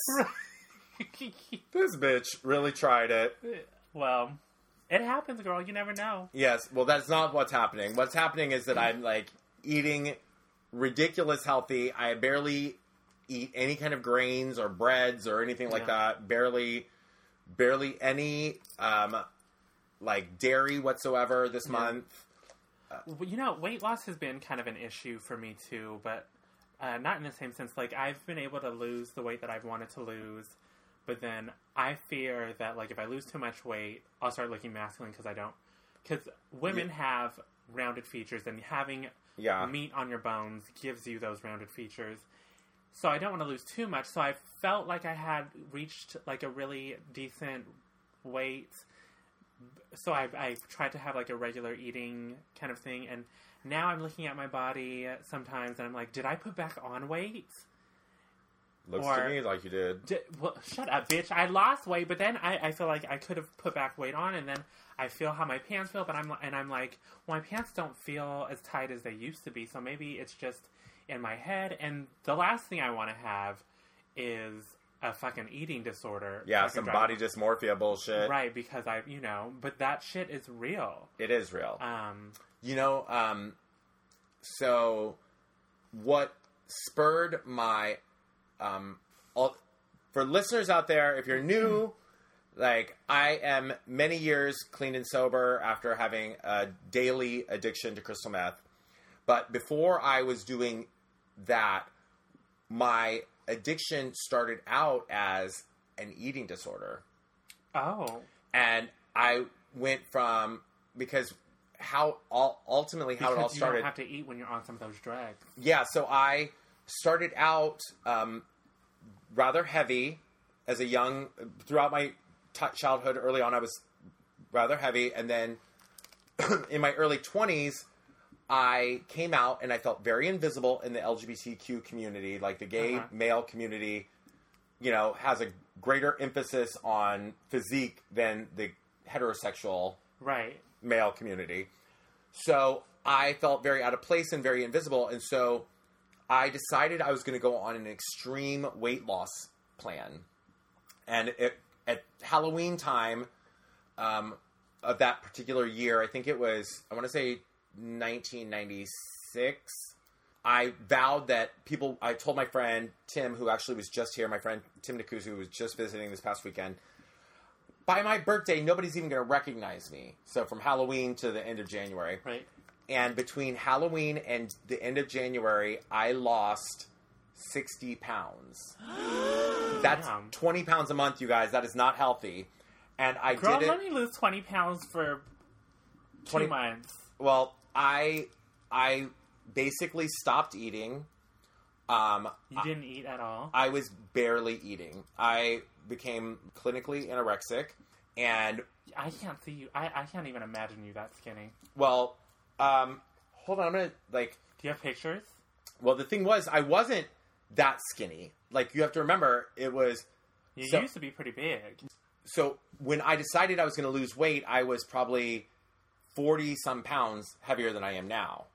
This bitch really tried it. Well, it happens, girl. You never know. Yes, well, that's not what's happening. What's happening is that I'm like eating ridiculous healthy. I barely eat any kind of grains or breads or anything like Yeah. that. Barely, barely any um, like dairy whatsoever this month. Well, you know, weight loss has been kind of an issue for me too, but uh, not in the same sense. Like, I've been able to lose the weight that I've wanted to lose, but then I fear that, like, if I lose too much weight, I'll start looking masculine because I don't. Because women have rounded features, and having Yeah. meat on your bones gives you those rounded features. So I don't want to lose too much. So I felt like I had reached, like, a really decent weight. So I, I tried to have, like, a regular eating kind of thing. And now I'm looking at my body sometimes, and I'm like, did I put back on weight? Looks Or- to me like you did. Did, well, shut up, bitch. I lost weight, but then I, I feel like I could have put back weight on, and then I feel how my pants feel, but I'm and I'm like, well, my pants don't feel as tight as they used to be, so maybe it's just in my head. And the last thing I want to have is a fucking eating disorder. Yeah, Fucking some drive- body dysmorphia bullshit. right? Because I, you know, but that shit is real. It is real. Um, You know, um, so what spurred my, um, all, for listeners out there, if you're new, like, I am many years clean and sober after having a daily addiction to crystal meth. But before I was doing that, my addiction started out as an eating disorder. oh, And I went from, because how all, ultimately how because it all you started. don't have to eat when you're on some of those drugs. Yeah, so I started out um, rather heavy as a young, throughout my t- childhood, early on I was rather heavy, and then in my early twenties, I came out and I felt very invisible in the L G B T Q community, like the gay Uh-huh. male community, you know, has a greater emphasis on physique than the heterosexual Right. male community. So I felt very out of place and very invisible. And so I decided I was going to go on an extreme weight loss plan. And it, at Halloween time um, of that particular year, I think it was, I want to say nineteen ninety-six, I vowed that people, I told my friend Tim, who actually was just here, my friend Tim Nakuzu, who was just visiting this past weekend, by my birthday, nobody's even going to recognize me. So from Halloween to the end of January. Right. And between Halloween and the end of January, I lost sixty pounds. That's Damn. twenty pounds a month, you guys. That is not healthy. And I Girl, did it. let me lose twenty pounds for twenty two months. Well, I I basically stopped eating. Um, You didn't eat at all? I was barely eating. I became clinically anorexic, and I can't see you. I, I can't even imagine you that skinny. well, um, hold on, I'm gonna like. Do you have pictures? Well, the thing was, I wasn't that skinny. Like, you have to remember, it was You So- used to be pretty big. so when I decided I was going to lose weight, I was probably forty some pounds heavier than I am now.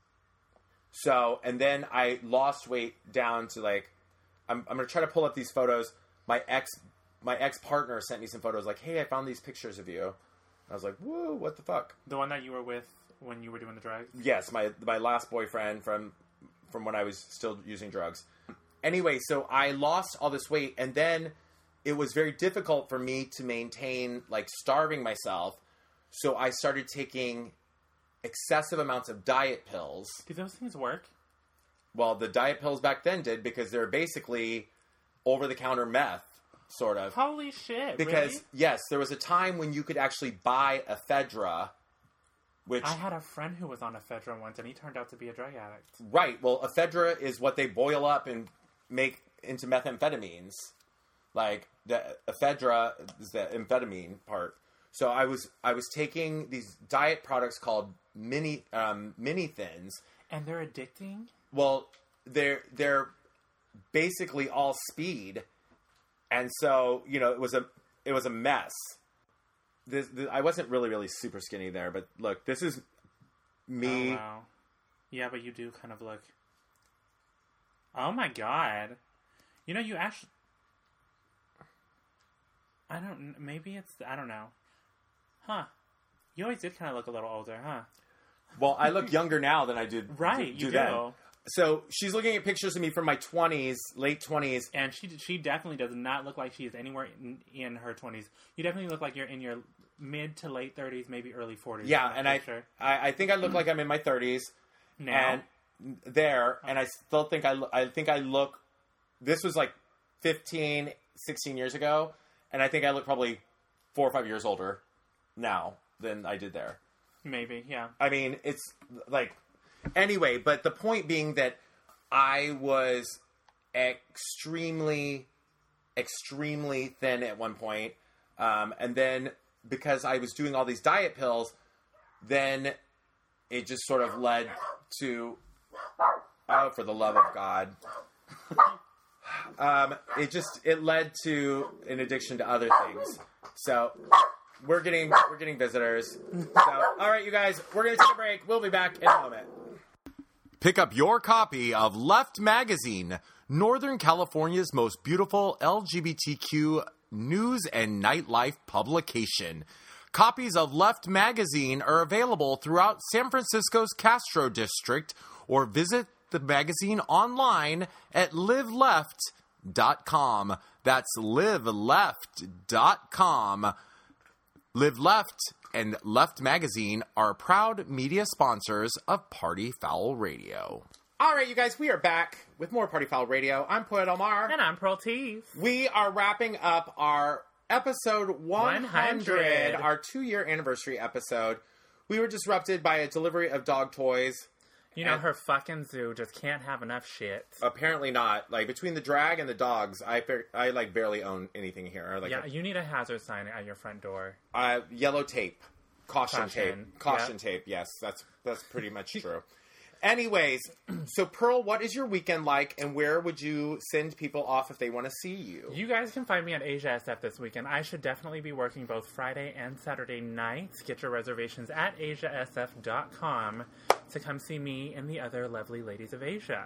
So, and then I lost weight down to like, I'm, I'm going to try to pull up these photos. My ex, my ex partner sent me some photos like, hey, I found these pictures of you. I was like, whoa, what the fuck? The one that you were with when you were doing the drugs? Yes, my my last boyfriend from from when I was still using drugs. Anyway, so I lost all this weight, and then it was very difficult for me to maintain, like, starving myself. So I started taking excessive amounts of diet pills. Do those things work? well, the diet pills back then did, because they're basically over-the-counter meth, sort of. Holy shit, Because, really? yes, there was a time when you could actually buy ephedra, which... I had a friend who was on ephedra once, and he turned out to be a drug addict. Right. Well, ephedra is what they boil up and make into methamphetamines. Like, the ephedra is the amphetamine part. So I was I was taking these diet products called mini um, mini thins. And they're addicting? Well, they're they're basically all speed, and so you know it was a it was a mess. This, this I wasn't really really super skinny there, but look, this is me. Oh, wow. Yeah, but you do kind of look. Oh my god! You know, you actually. I don't. Maybe it's. I don't know. Huh. You always did kind of look a little older, huh? Well, I look younger now than I did. Right, do you then. do. So she's looking at pictures of me from my twenties, late twenties. And she she definitely does not look like she is anywhere in, in her twenties. You definitely look like you're in your mid to late thirties, maybe early forties. Yeah, and I, I I think I look like I'm in my thirties. Now? And there, and I still think I, lo- I think I look, this was like fifteen, sixteen years ago, and I think I look probably four or five years older now than I did there. Maybe, yeah. I mean, it's like, anyway, but the point being that I was extremely, extremely thin at one point, um, and then because I was doing all these diet pills, then it just sort of led to, oh, for the love of God. um, it just, it led to an addiction to other things. So we're getting, we're getting visitors. So, all right, you guys, we're going to take a break. We'll be back in a moment. Pick up your copy of Left Magazine, Northern California's most beautiful L G B T Q news and nightlife publication. Copies of Left Magazine are available throughout San Francisco's Castro District, or visit the magazine online at live left dot com. That's live left dot com. Live Left and Left Magazine are proud media sponsors of Party Foul Radio. All right, you guys, we are back with more Party Foul Radio. I'm Poet Omar. And I'm Pearl Tees. We are wrapping up our episode one hundred, one hundred. our two-year anniversary episode. We were disrupted by a delivery of dog toys. You know, And- her fucking zoo just can't have enough shit. Apparently not. Like, between the drag and the dogs, I, bar- I like, barely own anything here. Like, Yeah, you need a hazard sign at your front door. uh, yellow tape. Caution, Caution, tape. Caution yep. tape, yes. That's that's pretty much true. Anyways, so Pearl, what is your weekend like, and where would you send people off if they want to see you? You guys can find me at Asia S F this weekend. I should definitely be working both Friday and Saturday nights. Get your reservations at asia s f dot com to come see me and the other lovely ladies of Asia.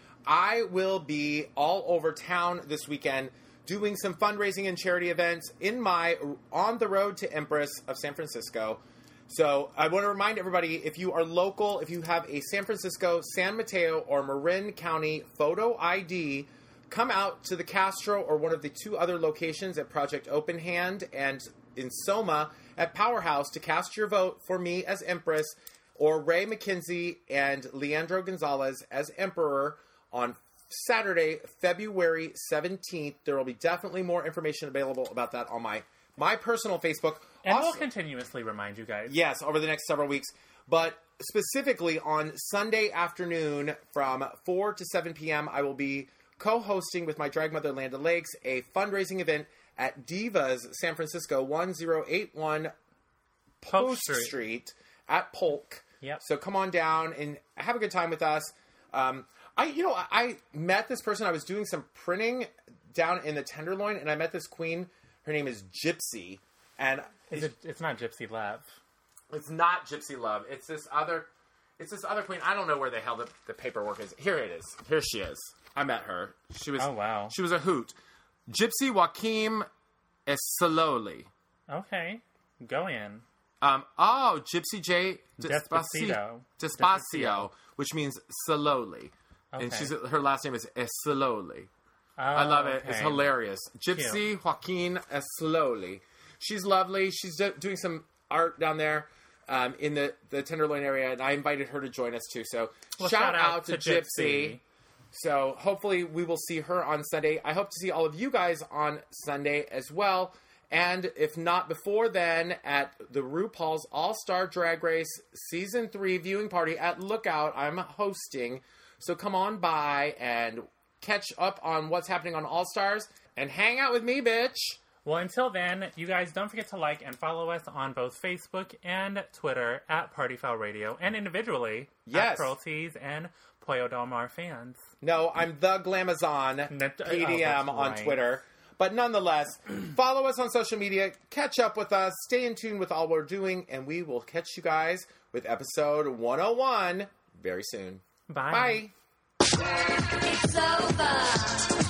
I will be all over town this weekend doing some fundraising and charity events in my On the Road to Empress of San Francisco. So I want to remind everybody, if you are local, if you have a San Francisco, San Mateo, or Marin County photo I D, come out to the Castro or one of the two other locations at Project Open Hand and in Soma at Powerhouse to cast your vote for me as Empress or Ray McKenzie and Leandro Gonzalez as Emperor on Saturday, February seventeenth. There will be definitely more information available about that on my, my personal Facebook. And Also- we'll continuously remind you guys. Yes, over the next several weeks. But specifically on Sunday afternoon from four to seven p.m., I will be co-hosting with my drag mother, Landa Lakes, a fundraising event at Divas San Francisco, one oh eight one Polk Post Street. Street at Polk. Yep. So come on down and have a good time with us. Um, I, you know, I, I met this person. I was doing some printing down in the Tenderloin, and I met this queen. Her name is Gypsy. And Is it, it's not Gypsy Love. it's not Gypsy Love. It's this other. It's this other queen. I don't know where the hell the, the paperwork is. Here it is. Here she is. I met her. She was. Oh, wow. She was a hoot. Gypsy Joaquim Esololi. Okay. Go in. Um. Oh, Gypsy J. Despacito. Despacio, which means slowly, and Okay. she's her last name is Esololi. Oh, I love it. okay. It's hilarious. Gypsy Joaquin Esololi. She's lovely. She's do- doing some art down there um, in the, the Tenderloin area, and I invited her to join us too. So Well, shout, out, to Gypsy. So hopefully we will see her on Sunday. I hope to see all of you guys on Sunday as well. And if not before then, at the RuPaul's All-Star Drag Race Season three viewing party at Lookout, I'm hosting. So come on by and catch up on what's happening on All-Stars and hang out with me, bitch. Well, until then, you guys don't forget to like and follow us on both Facebook and Twitter at Party Foul Radio, and individually Yes. at Pearl Tees and Pollo Del Mar fans. No, I'm the Glamazon That- oh, P D M that's on right. Twitter. But nonetheless, follow us on social media, catch up with us, stay in tune with all we're doing, and we will catch you guys with episode one oh one very soon. Bye. Bye. It's over.